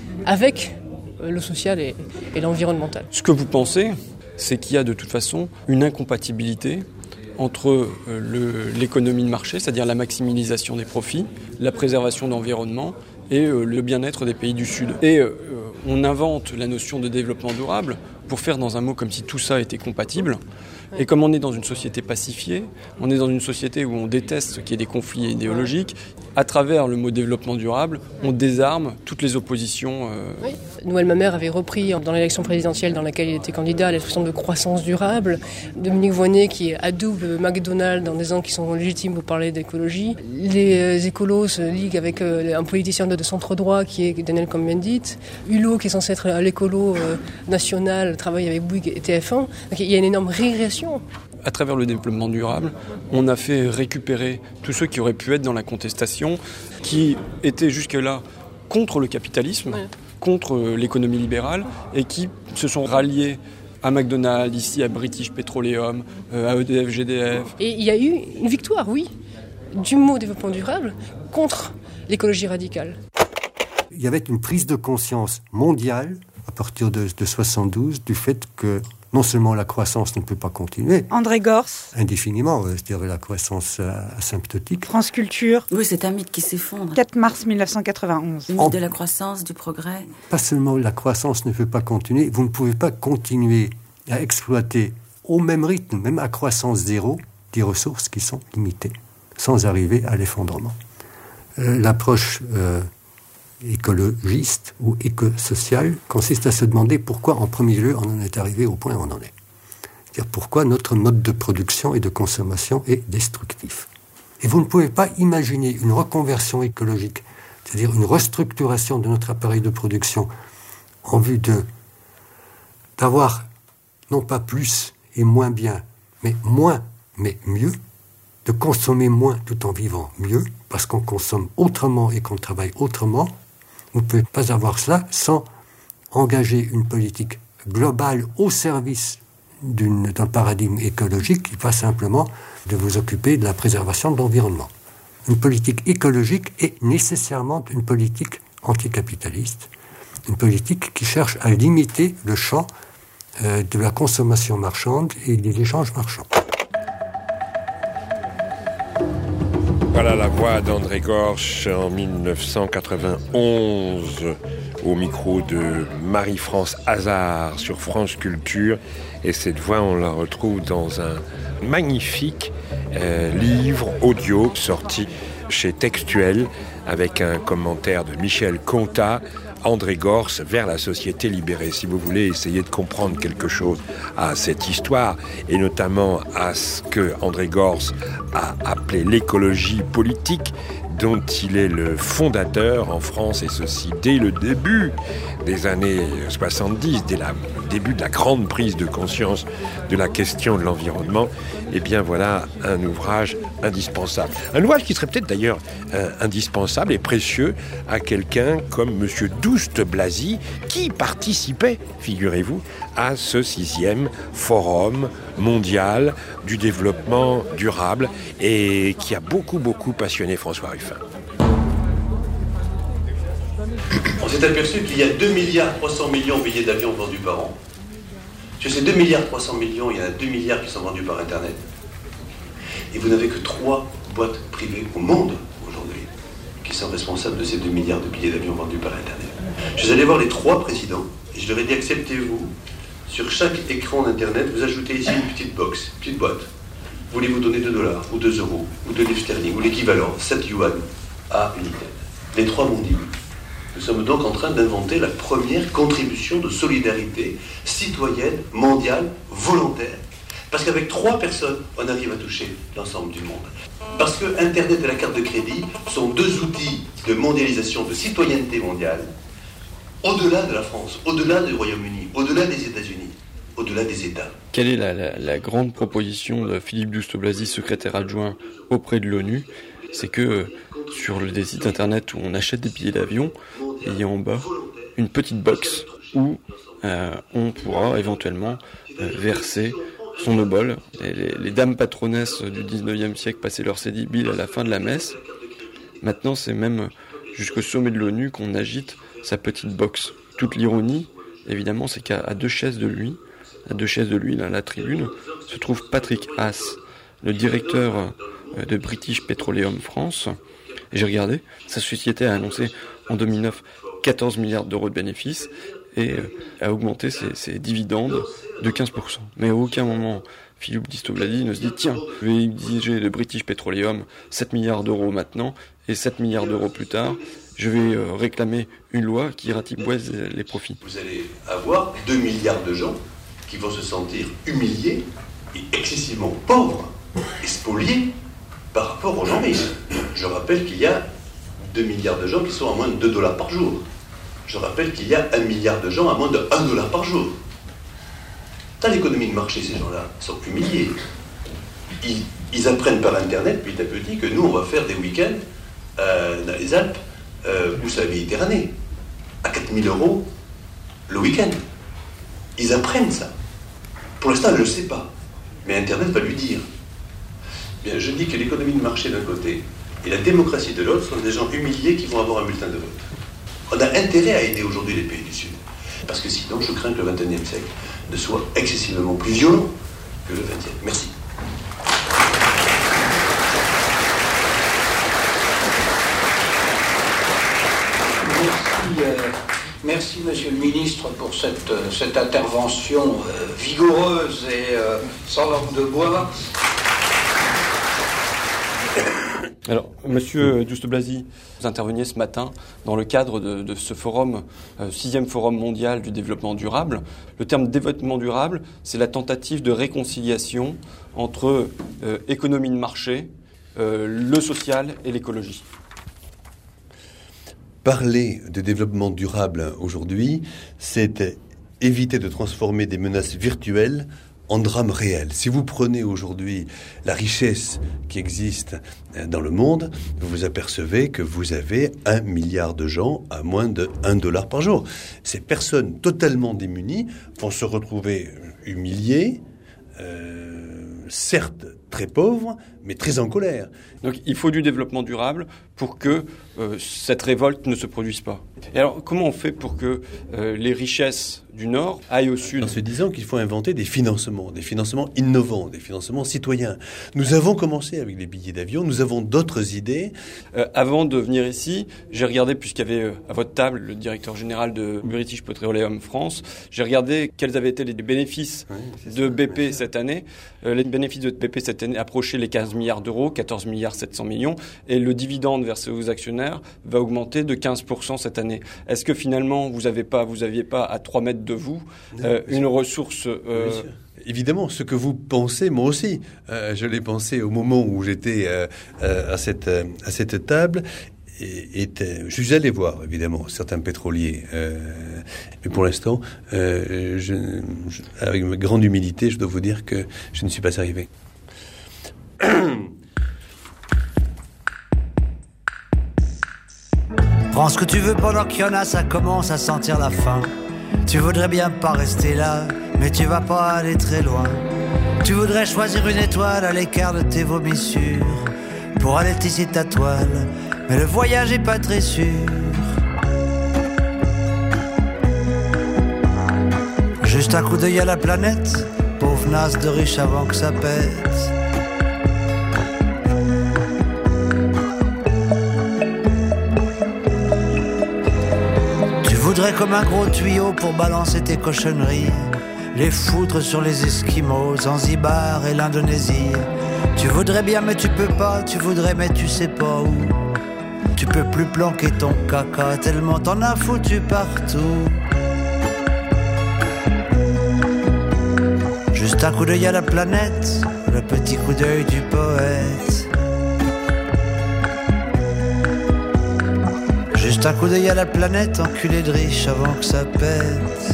avec le social et, et l'environnemental. Ce que vous pensez, c'est qu'il y a de toute façon une incompatibilité entre le, l'économie de marché, c'est-à-dire la maximisation des profits, la préservation de l'environnement et euh, le bien-être des pays du Sud. Et euh, on invente la notion de développement durable pour faire dans un mot comme si tout ça était compatible. Et comme on est dans une société pacifiée, on est dans une société où on déteste qu'il y ait des conflits idéologiques, à travers le mot développement durable, on désarme toutes les oppositions. Euh... Oui. Noël Mamère avait repris dans l'élection présidentielle dans laquelle il était candidat l'expression de croissance durable. Dominique Voynet qui adoube McDonald's en disant qu'ils sont légitimes pour parler d'écologie. Les écolos se liguent avec un politicien de centre droit qui est Daniel Cohn-Bendit. Hulot qui est censé être l'écolo national travaille avec Bouygues et T F un. Donc, il y a une énorme régression. À travers le développement durable, on a fait récupérer tous ceux qui auraient pu être dans la contestation, qui étaient jusque-là contre le capitalisme, ouais. contre l'économie libérale, et qui se sont ralliés à McDonald's, ici à British Petroleum, à E D F G D F. Et il y a eu une victoire, oui, du mot développement durable contre l'écologie radicale. Il y avait une prise de conscience mondiale à partir de, de soixante-douze du fait que non seulement la croissance ne peut pas continuer. André Gors. Indéfiniment, c'est-à-dire la croissance asymptotique. France Culture. Oui, c'est un mythe qui s'effondre. quatre mars mille neuf cent quatre-vingt-onze. Le mythe en... de la croissance, du progrès. Pas seulement la croissance ne peut pas continuer, vous ne pouvez pas continuer à exploiter au même rythme, même à croissance zéro, des ressources qui sont limitées, sans arriver à l'effondrement. Euh, l'approche euh, écologiste ou éco-sociale consiste à se demander pourquoi, en premier lieu, on en est arrivé au point où on en est. C'est-à-dire pourquoi notre mode de production et de consommation est destructif. Et vous ne pouvez pas imaginer une reconversion écologique, c'est-à-dire une restructuration de notre appareil de production en vue de, d'avoir non pas plus et moins bien, mais moins, mais mieux, de consommer moins tout en vivant mieux, parce qu'on consomme autrement et qu'on travaille autrement. Vous ne pouvez pas avoir cela sans engager une politique globale au service d'une, d'un paradigme écologique qui va simplement de vous occuper de la préservation de l'environnement. Une politique écologique est nécessairement une politique anticapitaliste, une politique qui cherche à limiter le champ euh, de la consommation marchande et des échanges marchands. Voilà la voix d'André Gorch en dix-neuf cent quatre-vingt-onze au micro de Marie-France Hazard sur France Culture. Et cette voix, on la retrouve dans un magnifique euh, livre audio sorti chez Textuel avec un commentaire de Michel Contat, André Gorce vers la société libérée. Si vous voulez essayer de comprendre quelque chose à cette histoire, et notamment à ce que André Gorce a appelé l'écologie politique, dont il est le fondateur en France, et ceci dès le début des années soixante-dix, dès le début de la grande prise de conscience de la question de l'environnement, eh bien voilà un ouvrage indispensable. Un ouvrage qui serait peut-être d'ailleurs euh, indispensable et précieux à quelqu'un comme Monsieur Douste Blazy, qui participait, figurez-vous, à ce sixième forum mondial du développement durable et qui a beaucoup, beaucoup passionné François Ruffin. On s'est aperçu qu'il y a deux milliards trois cents millions de billets d'avion vendus par an. Sur ces deux milliards trois cents millions, il y en a deux milliards qui sont vendus par Internet. Et vous n'avez que trois boîtes privées au monde aujourd'hui qui sont responsables de ces deux milliards de billets d'avion vendus par Internet. Je suis allé voir les trois présidents et je leur ai dit, acceptez-vous, sur chaque écran d'Internet, vous ajoutez ici une petite box, une petite boîte. Voulez-vous donner deux dollars, ou deux euros, ou deux livres sterling, ou l'équivalent, sept yuan à United. Les trois m'ont dit oui. Nous sommes donc en train d'inventer la première contribution de solidarité citoyenne, mondiale, volontaire. Parce qu'avec trois personnes, on arrive à toucher l'ensemble du monde. Parce que Internet et la carte de crédit sont deux outils de mondialisation, de citoyenneté mondiale, au-delà de la France, au-delà du Royaume-Uni, au-delà des États-Unis, au-delà des États. Quelle est la, la, la grande proposition de Philippe Douste Blazy, secrétaire adjoint auprès de l'ONU ? C'est que sur des sites internet où on achète des billets d'avion, il y a en bas une petite box où euh, on pourra éventuellement euh, verser son obol. Les, les, les dames patronesses du dix-neuvième siècle passaient leur sédibile à la fin de la messe. Maintenant, c'est même jusqu'au sommet de l'ONU qu'on agite sa petite box. Toute l'ironie, évidemment, c'est qu'à deux chaises de lui, à deux chaises de lui, dans la tribune, se trouve Patrick Haas, le directeur de British Petroleum France. Et j'ai regardé, sa société a annoncé en deux mille neuf quatorze milliards d'euros de bénéfices et euh, a augmenté ses, ses dividendes de quinze pour cent. Mais à aucun moment, Philippe Douste-Blazy ne se dit « Tiens, je vais exiger de British Petroleum sept milliards d'euros maintenant et sept milliards d'euros plus tard. Je vais euh, réclamer une loi qui ratiboise les profits. » Vous allez avoir deux milliards de gens qui vont se sentir humiliés et excessivement pauvres et spoliés par rapport aux gens riches. Je rappelle qu'il y a deux milliards de gens qui sont à moins de deux dollars par jour. Je rappelle qu'il y a un milliard de gens à moins de un dollar par jour. Dans l'économie de marché, ces gens-là sont humiliés. Ils, ils apprennent par Internet, petit à petit, que nous, on va faire des week-ends euh, dans les Alpes euh, ou sur la Méditerranée, à quatre mille euros le week-end. Ils apprennent ça. Pour l'instant, elle ne le sait pas. Mais Internet va lui dire. Bien, je dis que l'économie de marché d'un côté et la démocratie de l'autre sont des gens humiliés qui vont avoir un bulletin de vote. On a intérêt à aider aujourd'hui les pays du Sud. Parce que sinon, je crains que le vingt et unième siècle ne soit excessivement plus violent que le vingtième. Merci. Merci, euh, merci Monsieur le Ministre, pour cette, euh, cette intervention euh, vigoureuse et euh, sans langue de bois. Alors, Monsieur Douste-Blazy, vous interveniez ce matin dans le cadre de, de ce forum, euh, sixième forum mondial du développement durable. Le terme développement durable, c'est la tentative de réconciliation entre euh, économie de marché, euh, le social et l'écologie. Parler de développement durable aujourd'hui, c'est éviter de transformer des menaces virtuelles en drame réel. Si vous prenez aujourd'hui la richesse qui existe dans le monde, vous vous apercevez que vous avez un milliard de gens à moins de un dollar par jour. Ces personnes totalement démunies vont se retrouver humiliées, euh, certes très pauvres, mais très en colère. Donc il faut du développement durable pour que euh, cette révolte ne se produise pas. Et alors comment on fait pour que euh, les richesses du Nord aillent au Sud ? En se disant qu'il faut inventer des financements, des financements innovants, des financements citoyens. Nous avons commencé avec les billets d'avion, nous avons d'autres idées. Euh, avant de venir ici, j'ai regardé, puisqu'il y avait euh, à votre table le directeur général de British Petroleum France, j'ai regardé quels avaient été les bénéfices oui, de B P cette année. Euh, les bénéfices de B P cette année approchaient les quinze milliards d'euros, quatorze milliards sept cents millions, et le dividende versé aux actionnaires va augmenter de quinze pour cent cette année. Est-ce que finalement, vous n'aviez pas, vous aviez pas à trois mètres de vous euh, une ressource euh... Évidemment, ce que vous pensez, moi aussi, euh, je l'ai pensé au moment où j'étais euh, euh, à cette euh, à cette table. Et, et, je suis allé voir, évidemment, certains pétroliers. Euh, mais pour l'instant, euh, je, je, avec ma grande humilité, je dois vous dire que je ne suis pas arrivé. Prends ce que tu veux pendant qu'il y en a, ça commence à sentir la faim. Tu voudrais bien pas rester là, mais tu vas pas aller très loin. Tu voudrais choisir une étoile à l'écart de tes vomissures pour aller tisser ta toile, mais le voyage est pas très sûr. Juste un coup d'œil à la planète, pauvre naze de riche avant que ça pète. Tu voudrais comme un gros tuyau pour balancer tes cochonneries, les foutre sur les Esquimaux, Zanzibar et l'Indonésie. Tu voudrais bien mais tu peux pas, tu voudrais mais tu sais pas où. Tu peux plus planquer ton caca tellement t'en as foutu partout. Juste un coup d'œil à la planète, le petit coup d'œil du poète. Juste un coup d'œil à la planète, enculé de riche avant que ça pète.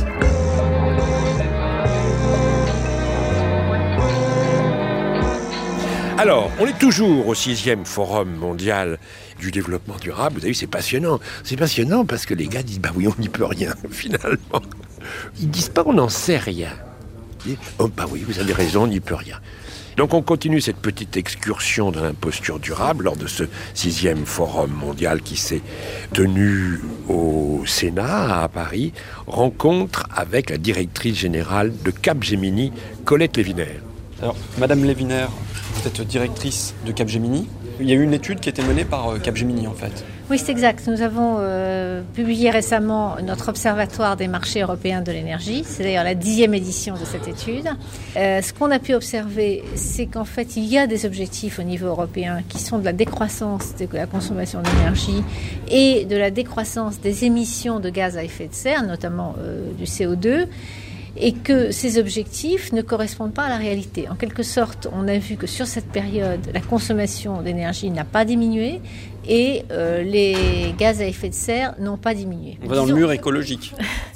Alors, on est toujours au sixième forum mondial du développement durable. Vous avez vu, c'est passionnant. C'est passionnant parce que les gars disent, bah oui, on n'y peut rien, finalement. Ils disent pas, on n'en sait rien. Ils disent, oh, bah oui, vous avez raison, on n'y peut rien. Donc on continue cette petite excursion dans l'imposture durable lors de ce sixième forum mondial qui s'est tenu au Sénat à Paris. Rencontre avec la directrice générale de Capgemini, Colette Lévinaire. Alors, Madame Lévinaire, vous êtes directrice de Capgemini. Il y a eu une étude qui a été menée par euh, Capgemini en fait. Oui, c'est exact. Nous avons euh, publié récemment notre Observatoire des marchés européens de l'énergie. C'est d'ailleurs la dixième édition de cette étude. Euh, ce qu'on a pu observer, c'est qu'en fait, il y a des objectifs au niveau européen qui sont de la décroissance de la consommation d'énergie et de la décroissance des émissions de gaz à effet de serre, notamment euh, du C O deux. Et que ces objectifs ne correspondent pas à la réalité. En quelque sorte, on a vu que sur cette période, la consommation d'énergie n'a pas diminué et euh, les gaz à effet de serre n'ont pas diminué. On va dans Disons, le mur écologique.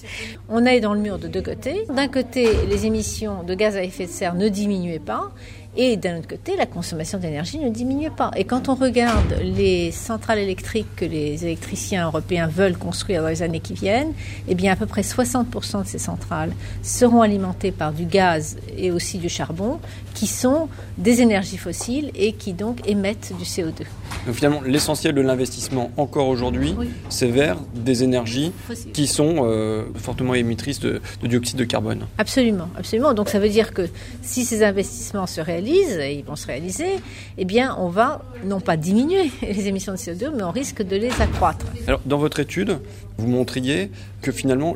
On est dans le mur de deux côtés. D'un côté, les émissions de gaz à effet de serre ne diminuaient pas. Et d'un autre côté, la consommation d'énergie ne diminuait pas. Et quand on regarde les centrales électriques que les électriciens européens veulent construire dans les années qui viennent, eh bien à peu près soixante pour cent de ces centrales seront alimentées par du gaz et aussi du charbon, qui sont des énergies fossiles et qui donc émettent du C O deux. Donc finalement, l'essentiel de l'investissement encore aujourd'hui, oui. c'est vers des énergies fossiles qui sont euh, fortement émettrices de, de dioxyde de carbone. Absolument, absolument. Donc ça veut dire que si ces investissements se réalisent, et ils vont se réaliser, eh bien on va non pas diminuer les émissions de C O deux, mais on risque de les accroître. Alors dans votre étude, vous montriez que finalement,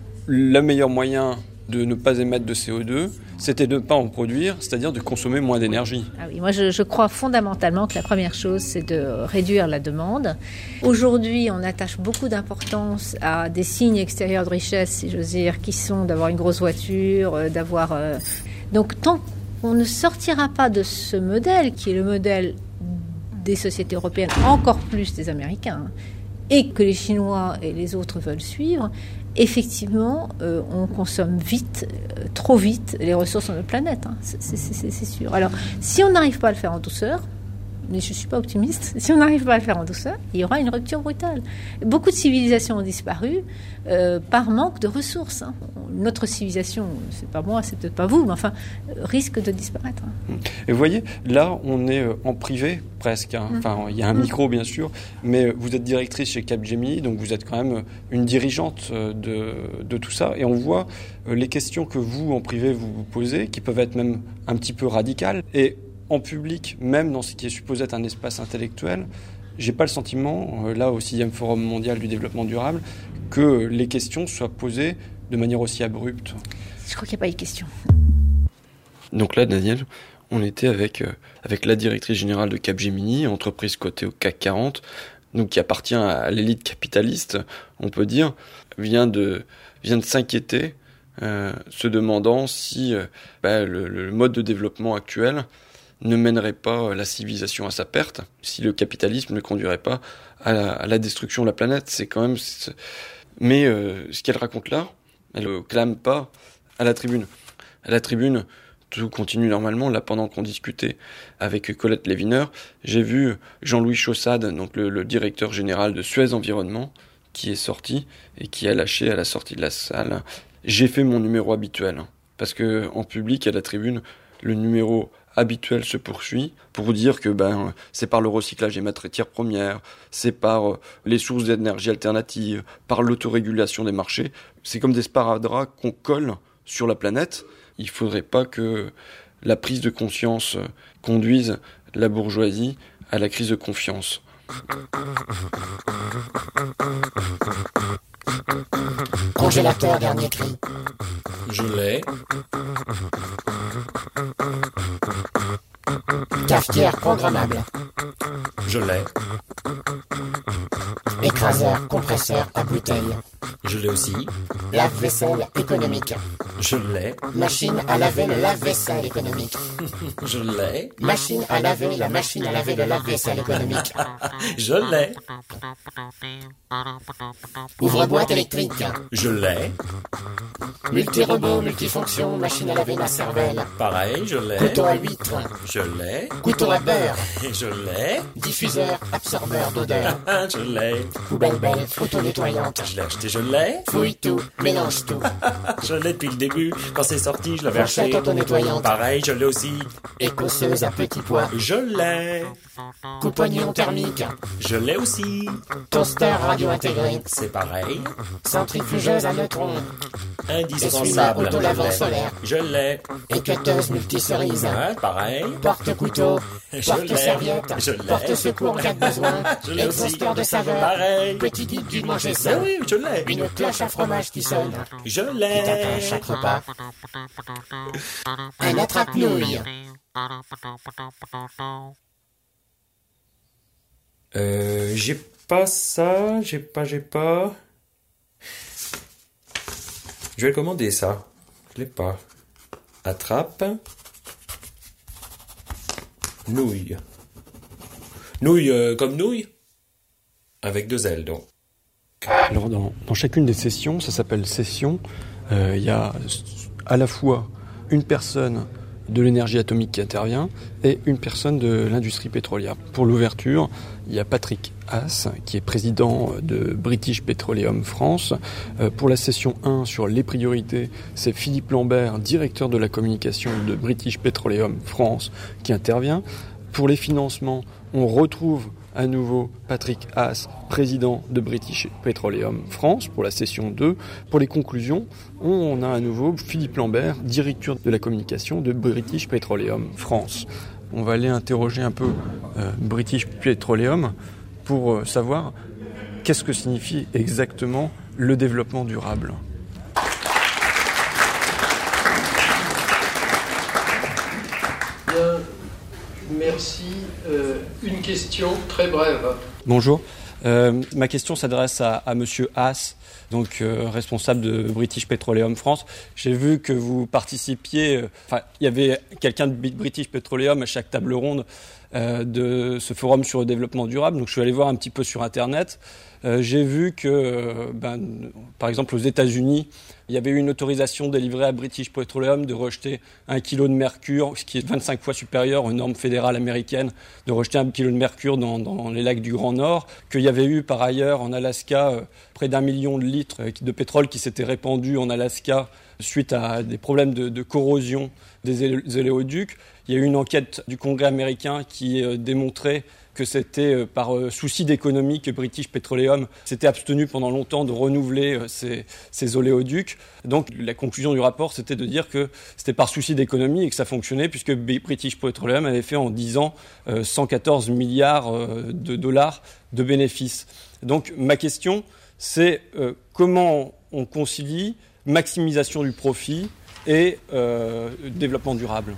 le meilleur moyen de ne pas émettre de C O deux, c'était de ne pas en produire, c'est-à-dire de consommer moins d'énergie. Ah oui, moi je, je crois fondamentalement que la première chose, c'est de réduire la demande. Aujourd'hui, on attache beaucoup d'importance à des signes extérieurs de richesse, si j'ose dire, qui sont d'avoir une grosse voiture, d'avoir... Euh... Donc tant qu'on ne sortira pas de ce modèle, qui est le modèle des sociétés européennes, encore plus des Américains, et que les Chinois et les autres veulent suivre, effectivement, euh, on consomme vite, euh, trop vite, les ressources de notre planète. Hein. C'est, c'est, c'est, c'est sûr. Alors, si on n'arrive pas à le faire en douceur, mais je ne suis pas optimiste, si on n'arrive pas à le faire en douceur, il y aura une rupture brutale. Beaucoup de civilisations ont disparu euh, par manque de ressources. Hein. Notre civilisation, c'est pas moi, c'est peut-être pas vous, mais enfin, euh, risque de disparaître. Hein. Et vous voyez, là, on est en privé, presque. Hein. Enfin, il y a un micro, bien sûr, mais vous êtes directrice chez Capgemini, donc vous êtes quand même une dirigeante de, de tout ça. Et on voit les questions que vous, en privé, vous vous posez, qui peuvent être même un petit peu radicales. Et en public, même dans ce qui est supposé être un espace intellectuel, j'ai pas le sentiment, euh, là au sixième Forum mondial du développement durable, que les questions soient posées de manière aussi abrupte. Je crois qu'il n'y a pas eu de question. Donc là, Daniel, on était avec, euh, avec la directrice générale de Capgemini, entreprise cotée au C A C quarante, donc qui appartient à l'élite capitaliste, on peut dire, vient de, vient de s'inquiéter, euh, se demandant si euh, bah, le, le mode de développement actuel ne mènerait pas la civilisation à sa perte, si le capitalisme ne conduirait pas à la, à la destruction de la planète. C'est quand même... C'est... Mais euh, ce qu'elle raconte là, elle ne clame pas à la tribune. À la tribune, tout continue normalement. Là, pendant qu'on discutait avec Colette Léviner, j'ai vu Jean-Louis Chaussade, donc le, le directeur général de Suez Environnement, qui est sorti et qui a lâché à la sortie de la salle « J'ai fait mon numéro habituel ». Parce qu'en public, à la tribune, le numéro habituel se poursuit pour dire que ben c'est par le recyclage des matières premières, c'est par euh, les sources d'énergie alternatives, par l'autorégulation des marchés. C'est comme des sparadraps qu'on colle sur la planète. Il faudrait pas que la prise de conscience conduise la bourgeoisie à la crise de confiance. Congélateur dernier cri. Je l'ai. Cafetière programmable. Je l'ai. Écraseur, compresseur à bouteille. Je l'ai aussi. Lave-vaisselle économique. Je l'ai. Machine à laver le lave-vaisselle économique. Je l'ai. Machine à laver la machine à laver le lave-vaisselle économique. Je l'ai. Ouvre-boîte électrique. Je l'ai. Multi-robot, multifonction, machine à laver la cervelle. Pareil, je l'ai. Couteau à huître. Je l'ai. Couteau à beurre. Je l'ai. Diffuseur, absorbeur d'odeur. Je l'ai. Poubelle belle, auto-nettoyante. Je l'ai acheté, je l'ai. Fouille tout, mélange tout. Je l'ai depuis le début. Quand c'est sorti, je l'avais acheté. Fourchette auto-nettoyante. Pareil, je l'ai aussi. Écosseuse à petits pois. Je l'ai. Coupe-oignon thermique. Je l'ai aussi. Toaster radio intégré. C'est pareil. Centrifugeuse à neutrons. Un Essuie-mains auto-lavant solaire. Je l'ai. Équeuteuse multicerise. Ouais, pareil. Porte-couteau. Je Porte-serviette. l'ai. Je l'ai. Porte-secours en cas de besoin. Je l'ai aussi. Exhausteur de saveur. Pareil. Petit guide du manger Mais sain. oui, je l'ai. Une cloche à fromage qui sonne. Je Qui t'attend à l'ai. chaque repas. Un attrape-nouille. Euh, j'ai pas ça, j'ai pas, j'ai pas. Je vais le commander ça. Je l'ai pas. Attrape. Nouille. Nouille euh, comme nouille. Avec deux L donc. Alors dans, dans chacune des sessions, ça s'appelle session, euh, il y a à la fois une personne de l'énergie atomique qui intervient et une personne de l'industrie pétrolière. Pour l'ouverture, il y a Patrick Haas, qui est président de British Petroleum France. Euh, pour la session un sur les priorités, c'est Philippe Lambert, directeur de la communication de British Petroleum France, qui intervient. Pour les financements, on retrouve à nouveau Patrick Haas, président de British Petroleum France, pour la session deux. Pour les conclusions, on a à nouveau Philippe Lambert, directeur de la communication de British Petroleum France. On va aller interroger un peu euh, British Petroleum pour euh, savoir qu'est-ce que signifie exactement le développement durable. Bien, merci. Euh, une question très brève. Bonjour. Euh, ma question s'adresse à, à Monsieur Haas, donc euh, responsable de British Petroleum France. J'ai vu que vous participiez, euh, enfin, il y avait quelqu'un de British Petroleum à chaque table ronde euh, de ce forum sur le développement durable. Donc je suis allé voir un petit peu sur Internet. Euh, j'ai vu que, euh, ben, par exemple, aux États-Unis, il y avait eu une autorisation délivrée à British Petroleum de rejeter un kilo de mercure, ce qui est vingt-cinq fois supérieur aux normes fédérales américaines, de rejeter un kilo de mercure dans, dans les lacs du Grand Nord, qu'il y avait eu par ailleurs en Alaska euh, près d'un million de litres de pétrole qui s'était répandu en Alaska suite à des problèmes de, de corrosion des oléoducs. Il y a eu une enquête du Congrès américain qui euh, démontrait que c'était euh, par euh, souci d'économie que British Petroleum s'était abstenu pendant longtemps de renouveler euh, ces, ces oléoducs. Donc la conclusion du rapport, c'était de dire que c'était par souci d'économie et que ça fonctionnait puisque British Petroleum avait fait en dix ans euh, cent quatorze milliards euh, de dollars de bénéfices. Donc ma question, c'est euh, comment on concilie maximisation du profit et euh, développement durable.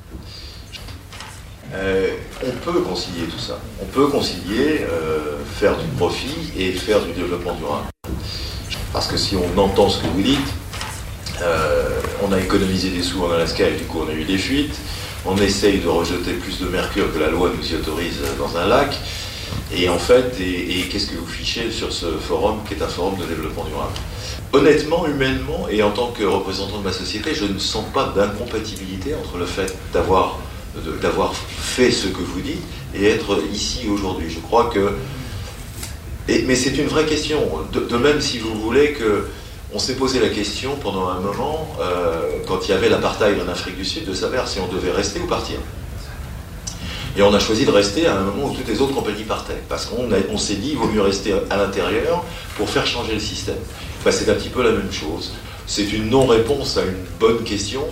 Euh, on peut concilier tout ça. On peut concilier euh, faire du profit et faire du développement durable. Parce que si on entend ce que vous dites, euh, on a économisé des sous en Alaska et du coup on a eu des fuites. On essaye de rejeter plus de mercure que la loi nous y autorise dans un lac. Et en fait, et, et qu'est-ce que vous fichez sur ce forum qui est un forum de développement durable ? Honnêtement, humainement, et en tant que représentant de ma société, je ne sens pas d'incompatibilité entre le fait d'avoir De, d'avoir fait ce que vous dites et être ici aujourd'hui. Je crois que... Et, mais c'est une vraie question. De, de même, si vous voulez, que on s'est posé la question pendant un moment, euh, quand il y avait l'apartheid en Afrique du Sud, de savoir si on devait rester ou partir. Et on a choisi de rester à un moment où toutes les autres compagnies partaient. Parce qu'on a, on s'est dit, il vaut mieux rester à l'intérieur pour faire changer le système. Ben, c'est un petit peu la même chose. C'est une non-réponse à une bonne question.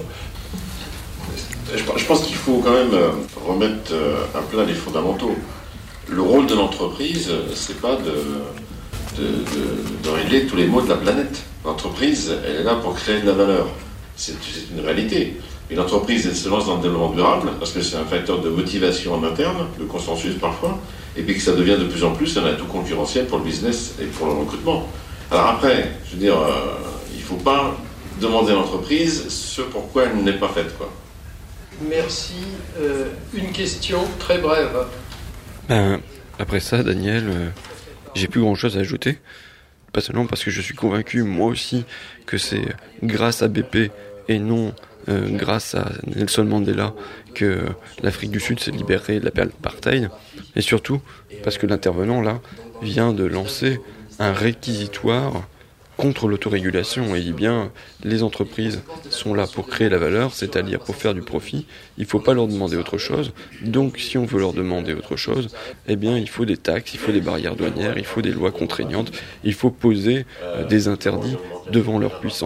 Je pense qu'il faut quand même remettre à plat les fondamentaux. Le rôle de l'entreprise, c'est pas de, de, de, de régler tous les maux de la planète. L'entreprise, elle est là pour créer de la valeur. C'est, c'est une réalité. Une entreprise, elle se lance dans le développement durable parce que c'est un facteur de motivation en interne, de consensus parfois, et puis que ça devient de plus en plus un atout concurrentiel pour le business et pour le recrutement. Alors après, je veux dire, euh, il ne faut pas demander à l'entreprise ce pourquoi elle n'est pas faite, quoi. Merci. Euh, une question très brève. Ben, après ça, Daniel, euh, j'ai plus grand-chose à ajouter. Pas seulement parce que je suis convaincu, moi aussi, que c'est grâce à B P et non euh, grâce à Nelson Mandela que l'Afrique du Sud s'est libérée de l'apartheid. Et surtout parce que l'intervenant, là, vient de lancer un réquisitoire contre l'autorégulation. Et il dit bien, les entreprises sont là pour créer la valeur, c'est-à-dire pour faire du profit. Il ne faut pas leur demander autre chose. Donc, si on veut leur demander autre chose, eh bien, il faut des taxes, il faut des barrières douanières, il faut des lois contraignantes, il faut poser euh, des interdits devant leur puissance.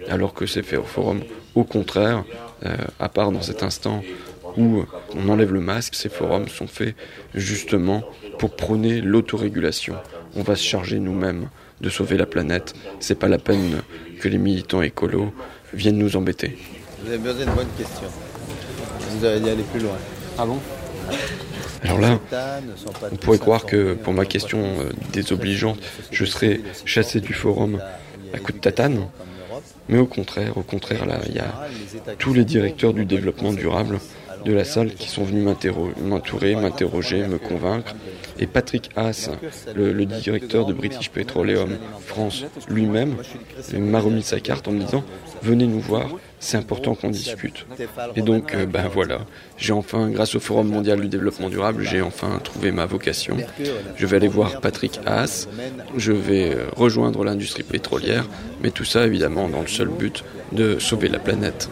alors que ces forums, au contraire, euh, à part dans cet instant où on enlève le masque, ces forums sont faits justement pour prôner l'autorégulation. On va se charger nous-mêmes de sauver la planète. C'est pas la peine que les militants écolos viennent nous embêter. Vous avez posé une bonne question. Vous allez aller plus loin. Ah bon ? Alors là, on pourrait croire que pour ma question euh, désobligeante, je serais chassé du forum à coup de tatane. Mais au contraire, au contraire, là, il y a tous les directeurs du développement durable de la salle qui sont venus m'entourer, m'interroger, me convaincre. Et Patrick Haas, le, le directeur de British Petroleum France lui-même, m'a remis sa carte en me disant « Venez nous voir, c'est important qu'on discute ». Et donc, euh, ben voilà, j'ai enfin, grâce au Forum mondial du développement durable, j'ai enfin trouvé ma vocation. Je vais aller voir Patrick Haas, je vais rejoindre l'industrie pétrolière, mais tout ça évidemment dans le seul but de sauver la planète.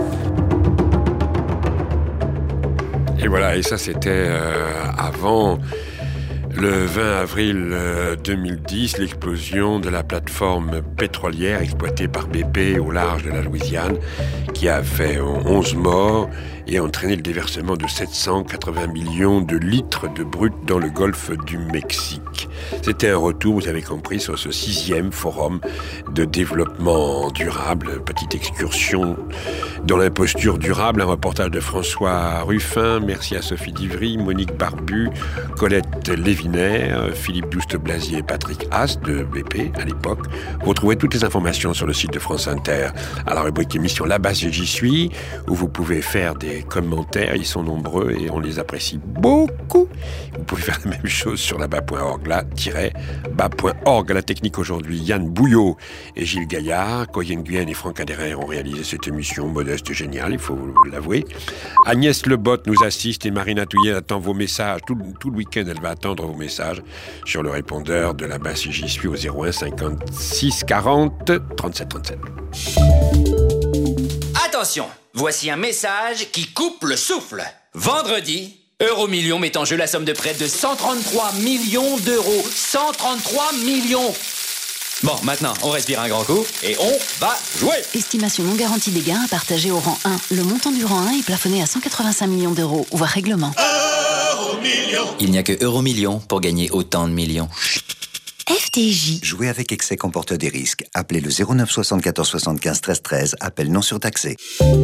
Et voilà, et ça c'était euh, avant le vingt avril deux mille dix, l'explosion de la plateforme pétrolière exploitée par B P au large de la Louisiane, qui a fait onze morts et entraîné le déversement de sept cent quatre-vingts millions de litres de brut dans le golfe du Mexique. C'était un retour, vous avez compris, sur ce sixième forum de développement durable. Petite excursion dans l'imposture durable, un reportage de François Ruffin. Merci à Sophie Divry, Monique Barbu, Colette Léviner, Philippe Douste-Blazier et Patrick Haas de B P à l'époque. Vous retrouvez toutes les informations sur le site de France Inter à la rubrique émission Là-bas si j'y suis, où vous pouvez faire des commentaires, ils sont nombreux et on les apprécie beaucoup. Vous pouvez faire la même chose sur là-bas point org, là-bas point org. La technique aujourd'hui, Yann Bouillot et Gilles Gaillard, Coyen Nguyen et Franck Adhérer ont réalisé cette émission modeste et géniale, il faut l'avouer. Agnès Lebotte nous assiste et Marina Touillet attend vos messages. Tout, tout le week-end, elle va attendre vos messages sur le répondeur de là-bas si j'y suis au zéro un cinquante-six quarante trente-sept trente-sept. Attention, voici un message qui coupe le souffle. Vendredi, Euromillions met en jeu la somme de près de cent trente-trois millions d'euros. cent trente-trois millions. Bon, maintenant, on respire un grand coup et on va jouer. Estimation non garantie des gains à partager au rang un. Le montant du rang un est plafonné à cent quatre-vingt-cinq millions d'euros, voire règlement. Euromillions. Il n'y a que Euromillions pour gagner autant de millions. F T J. Jouer avec excès comporte des risques. Appelez le zéro neuf soixante-quatorze soixante-quinze treize treize. Appel non surtaxé.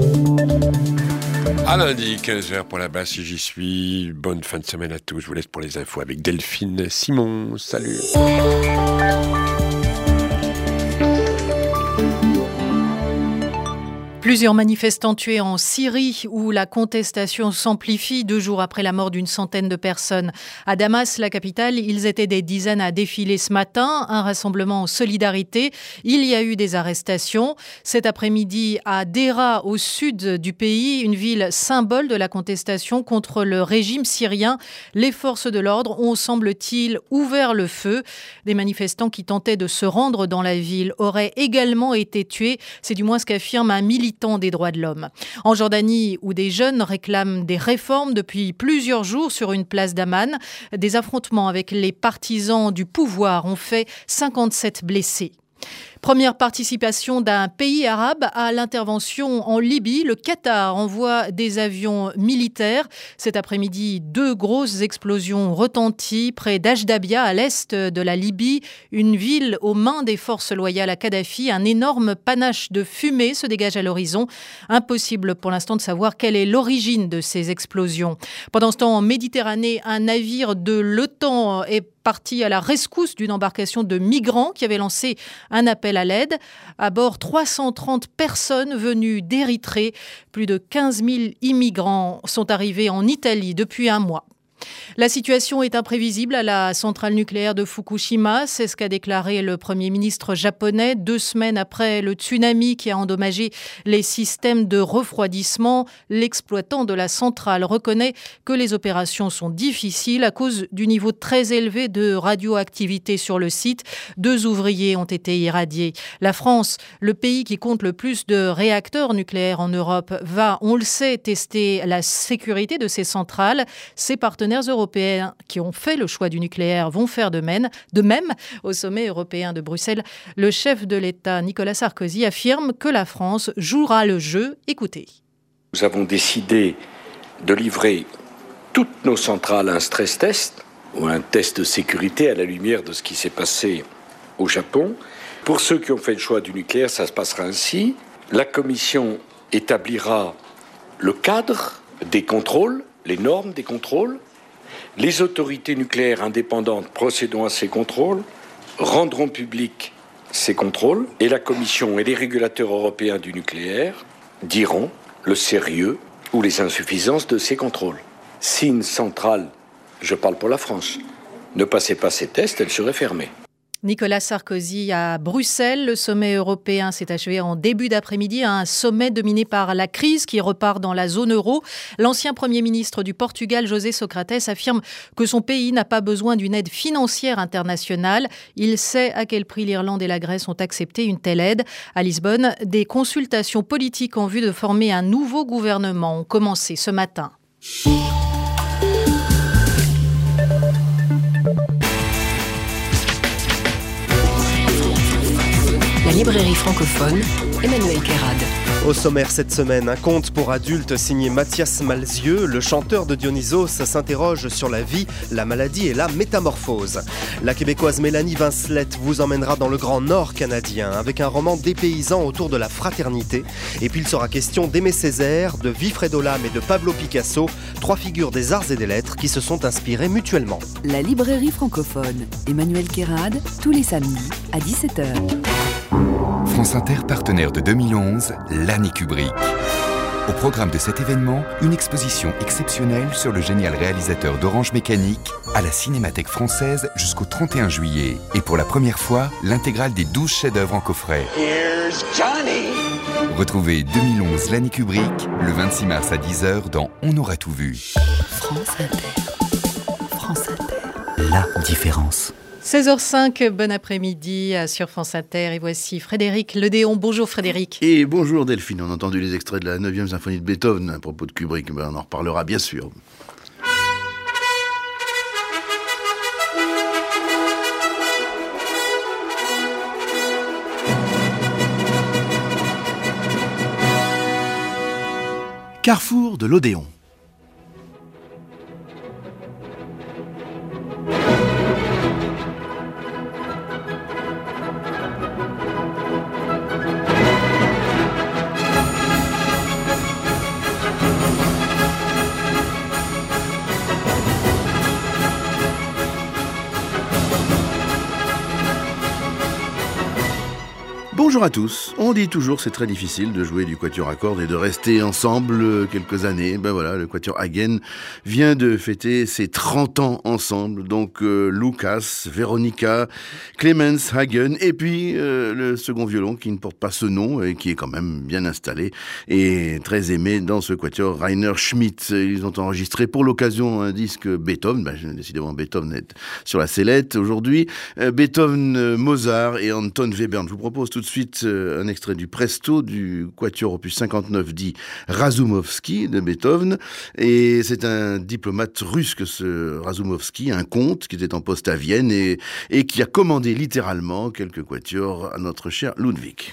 À lundi, quinze heures pour la basse, si j'y suis. Bonne fin de semaine à tous. Je vous laisse pour les infos avec Delphine Simon. Salut. Plusieurs manifestants tués en Syrie où la contestation s'amplifie deux jours après la mort d'une centaine de personnes. À Damas, la capitale, ils étaient des dizaines à défiler ce matin, un rassemblement en solidarité. Il y a eu des arrestations. Cet après-midi, à Dera, au sud du pays, une ville symbole de la contestation contre le régime syrien, les forces de l'ordre ont, semble-t-il, ouvert le feu. Des manifestants qui tentaient de se rendre dans la ville auraient également été tués. C'est du moins ce qu'affirme un militant des droits de l'homme. En Jordanie, où des jeunes réclament des réformes depuis plusieurs jours sur une place d'Amman, des affrontements avec les partisans du pouvoir ont fait cinquante-sept blessés. Première participation d'un pays arabe à l'intervention en Libye. Le Qatar envoie des avions militaires. Cet après-midi, deux grosses explosions retenties près d'Ajdabia, à l'est de la Libye. Une ville aux mains des forces loyales à Kadhafi. Un énorme panache de fumée se dégage à l'horizon. Impossible pour l'instant de savoir quelle est l'origine de ces explosions. Pendant ce temps, en Méditerranée, un navire de l'OTAN est parti à la rescousse d'une embarcation de migrants qui avait lancé un appel à l'aide. À bord, trois cent trente personnes venues d'Érythrée. Plus de quinze mille immigrants sont arrivés en Italie depuis un mois. La situation est imprévisible à la centrale nucléaire de Fukushima. C'est ce qu'a déclaré le Premier ministre japonais deux semaines après le tsunami qui a endommagé les systèmes de refroidissement. L'exploitant de la centrale reconnaît que les opérations sont difficiles à cause du niveau très élevé de radioactivité sur le site. Deux ouvriers ont été irradiés. La France, le pays qui compte le plus de réacteurs nucléaires en Europe, va, on le sait, tester la sécurité de ces centrales. Ses partenaires partenaires européens qui ont fait le choix du nucléaire vont faire de même. De même, au sommet européen de Bruxelles, le chef de l'État Nicolas Sarkozy affirme que la France jouera le jeu. Écoutez. Nous avons décidé de livrer toutes nos centrales à un stress test ou un test de sécurité à la lumière de ce qui s'est passé au Japon. Pour ceux qui ont fait le choix du nucléaire, ça se passera ainsi. La Commission établira le cadre des contrôles, les normes des contrôles. Les autorités nucléaires indépendantes procédant à ces contrôles rendront publics ces contrôles et la Commission et les régulateurs européens du nucléaire diront le sérieux ou les insuffisances de ces contrôles. Si une centrale, je parle pour la France, ne passait pas ces tests, elle serait fermée. Nicolas Sarkozy à Bruxelles. Le sommet européen s'est achevé en début d'après-midi, un sommet dominé par la crise qui repart dans la zone euro. L'ancien Premier ministre du Portugal, José Socrates, affirme que son pays n'a pas besoin d'une aide financière internationale. Il sait à quel prix l'Irlande et la Grèce ont accepté une telle aide. À Lisbonne, des consultations politiques en vue de former un nouveau gouvernement ont commencé ce matin. La librairie francophone, Emmanuel Kérad. Au sommaire cette semaine, un conte pour adultes signé Mathias Malzieu. Le chanteur de Dionysos s'interroge sur la vie, la maladie et la métamorphose. La québécoise Mélanie Vincelette vous emmènera dans le Grand Nord canadien avec un roman dépaysant autour de la fraternité. Et puis il sera question d'Aimé Césaire, de Wilfredo Lam et de Pablo Picasso, trois figures des arts et des lettres qui se sont inspirées mutuellement. La librairie francophone, Emmanuel Kérad, tous les samedis à dix-sept heures. France Inter, partenaire de deux mille onze, l'année Kubrick. Au programme de cet événement, une exposition exceptionnelle sur le génial réalisateur d'Orange Mécanique à la Cinémathèque française jusqu'au trente et un juillet. Et pour la première fois, l'intégrale des douze chefs-d'œuvre en coffret. Here's Johnny. Retrouvez deux mille onze, l'année Kubrick, le vingt-six mars à dix heures dans On aura tout vu. France Inter. France Inter. La différence. seize heures cinq, bon après-midi sur France Inter. Et voici Frédéric Ledéon. Bonjour Frédéric. Et bonjour Delphine. On a entendu les extraits de la neuvième symphonie de Beethoven à propos de Kubrick. Ben, on en reparlera bien sûr. Carrefour de l'Odéon. Bonjour à tous. On dit toujours que c'est très difficile de jouer du quatuor à cordes et de rester ensemble quelques années. Ben voilà, le quatuor Hagen vient de fêter ses trente ans ensemble. Donc euh, Lucas, Veronica, Clemens Hagen et puis euh, le second violon qui ne porte pas ce nom et qui est quand même bien installé et très aimé dans ce quatuor, Rainer Schmidt. Ils ont enregistré pour l'occasion un disque Beethoven. Ben, décidément, Beethoven est sur la sellette aujourd'hui. Euh, Beethoven, Mozart et Anton Webern. Je vous propose tout de suite un extrait du Presto du quatuor opus cinquante-neuf dit Razumovsky de Beethoven. Et c'est un diplomate russe que ce Razumovsky, un comte qui était en poste à Vienne et, et qui a commandé littéralement quelques quatuors à notre cher Ludwig.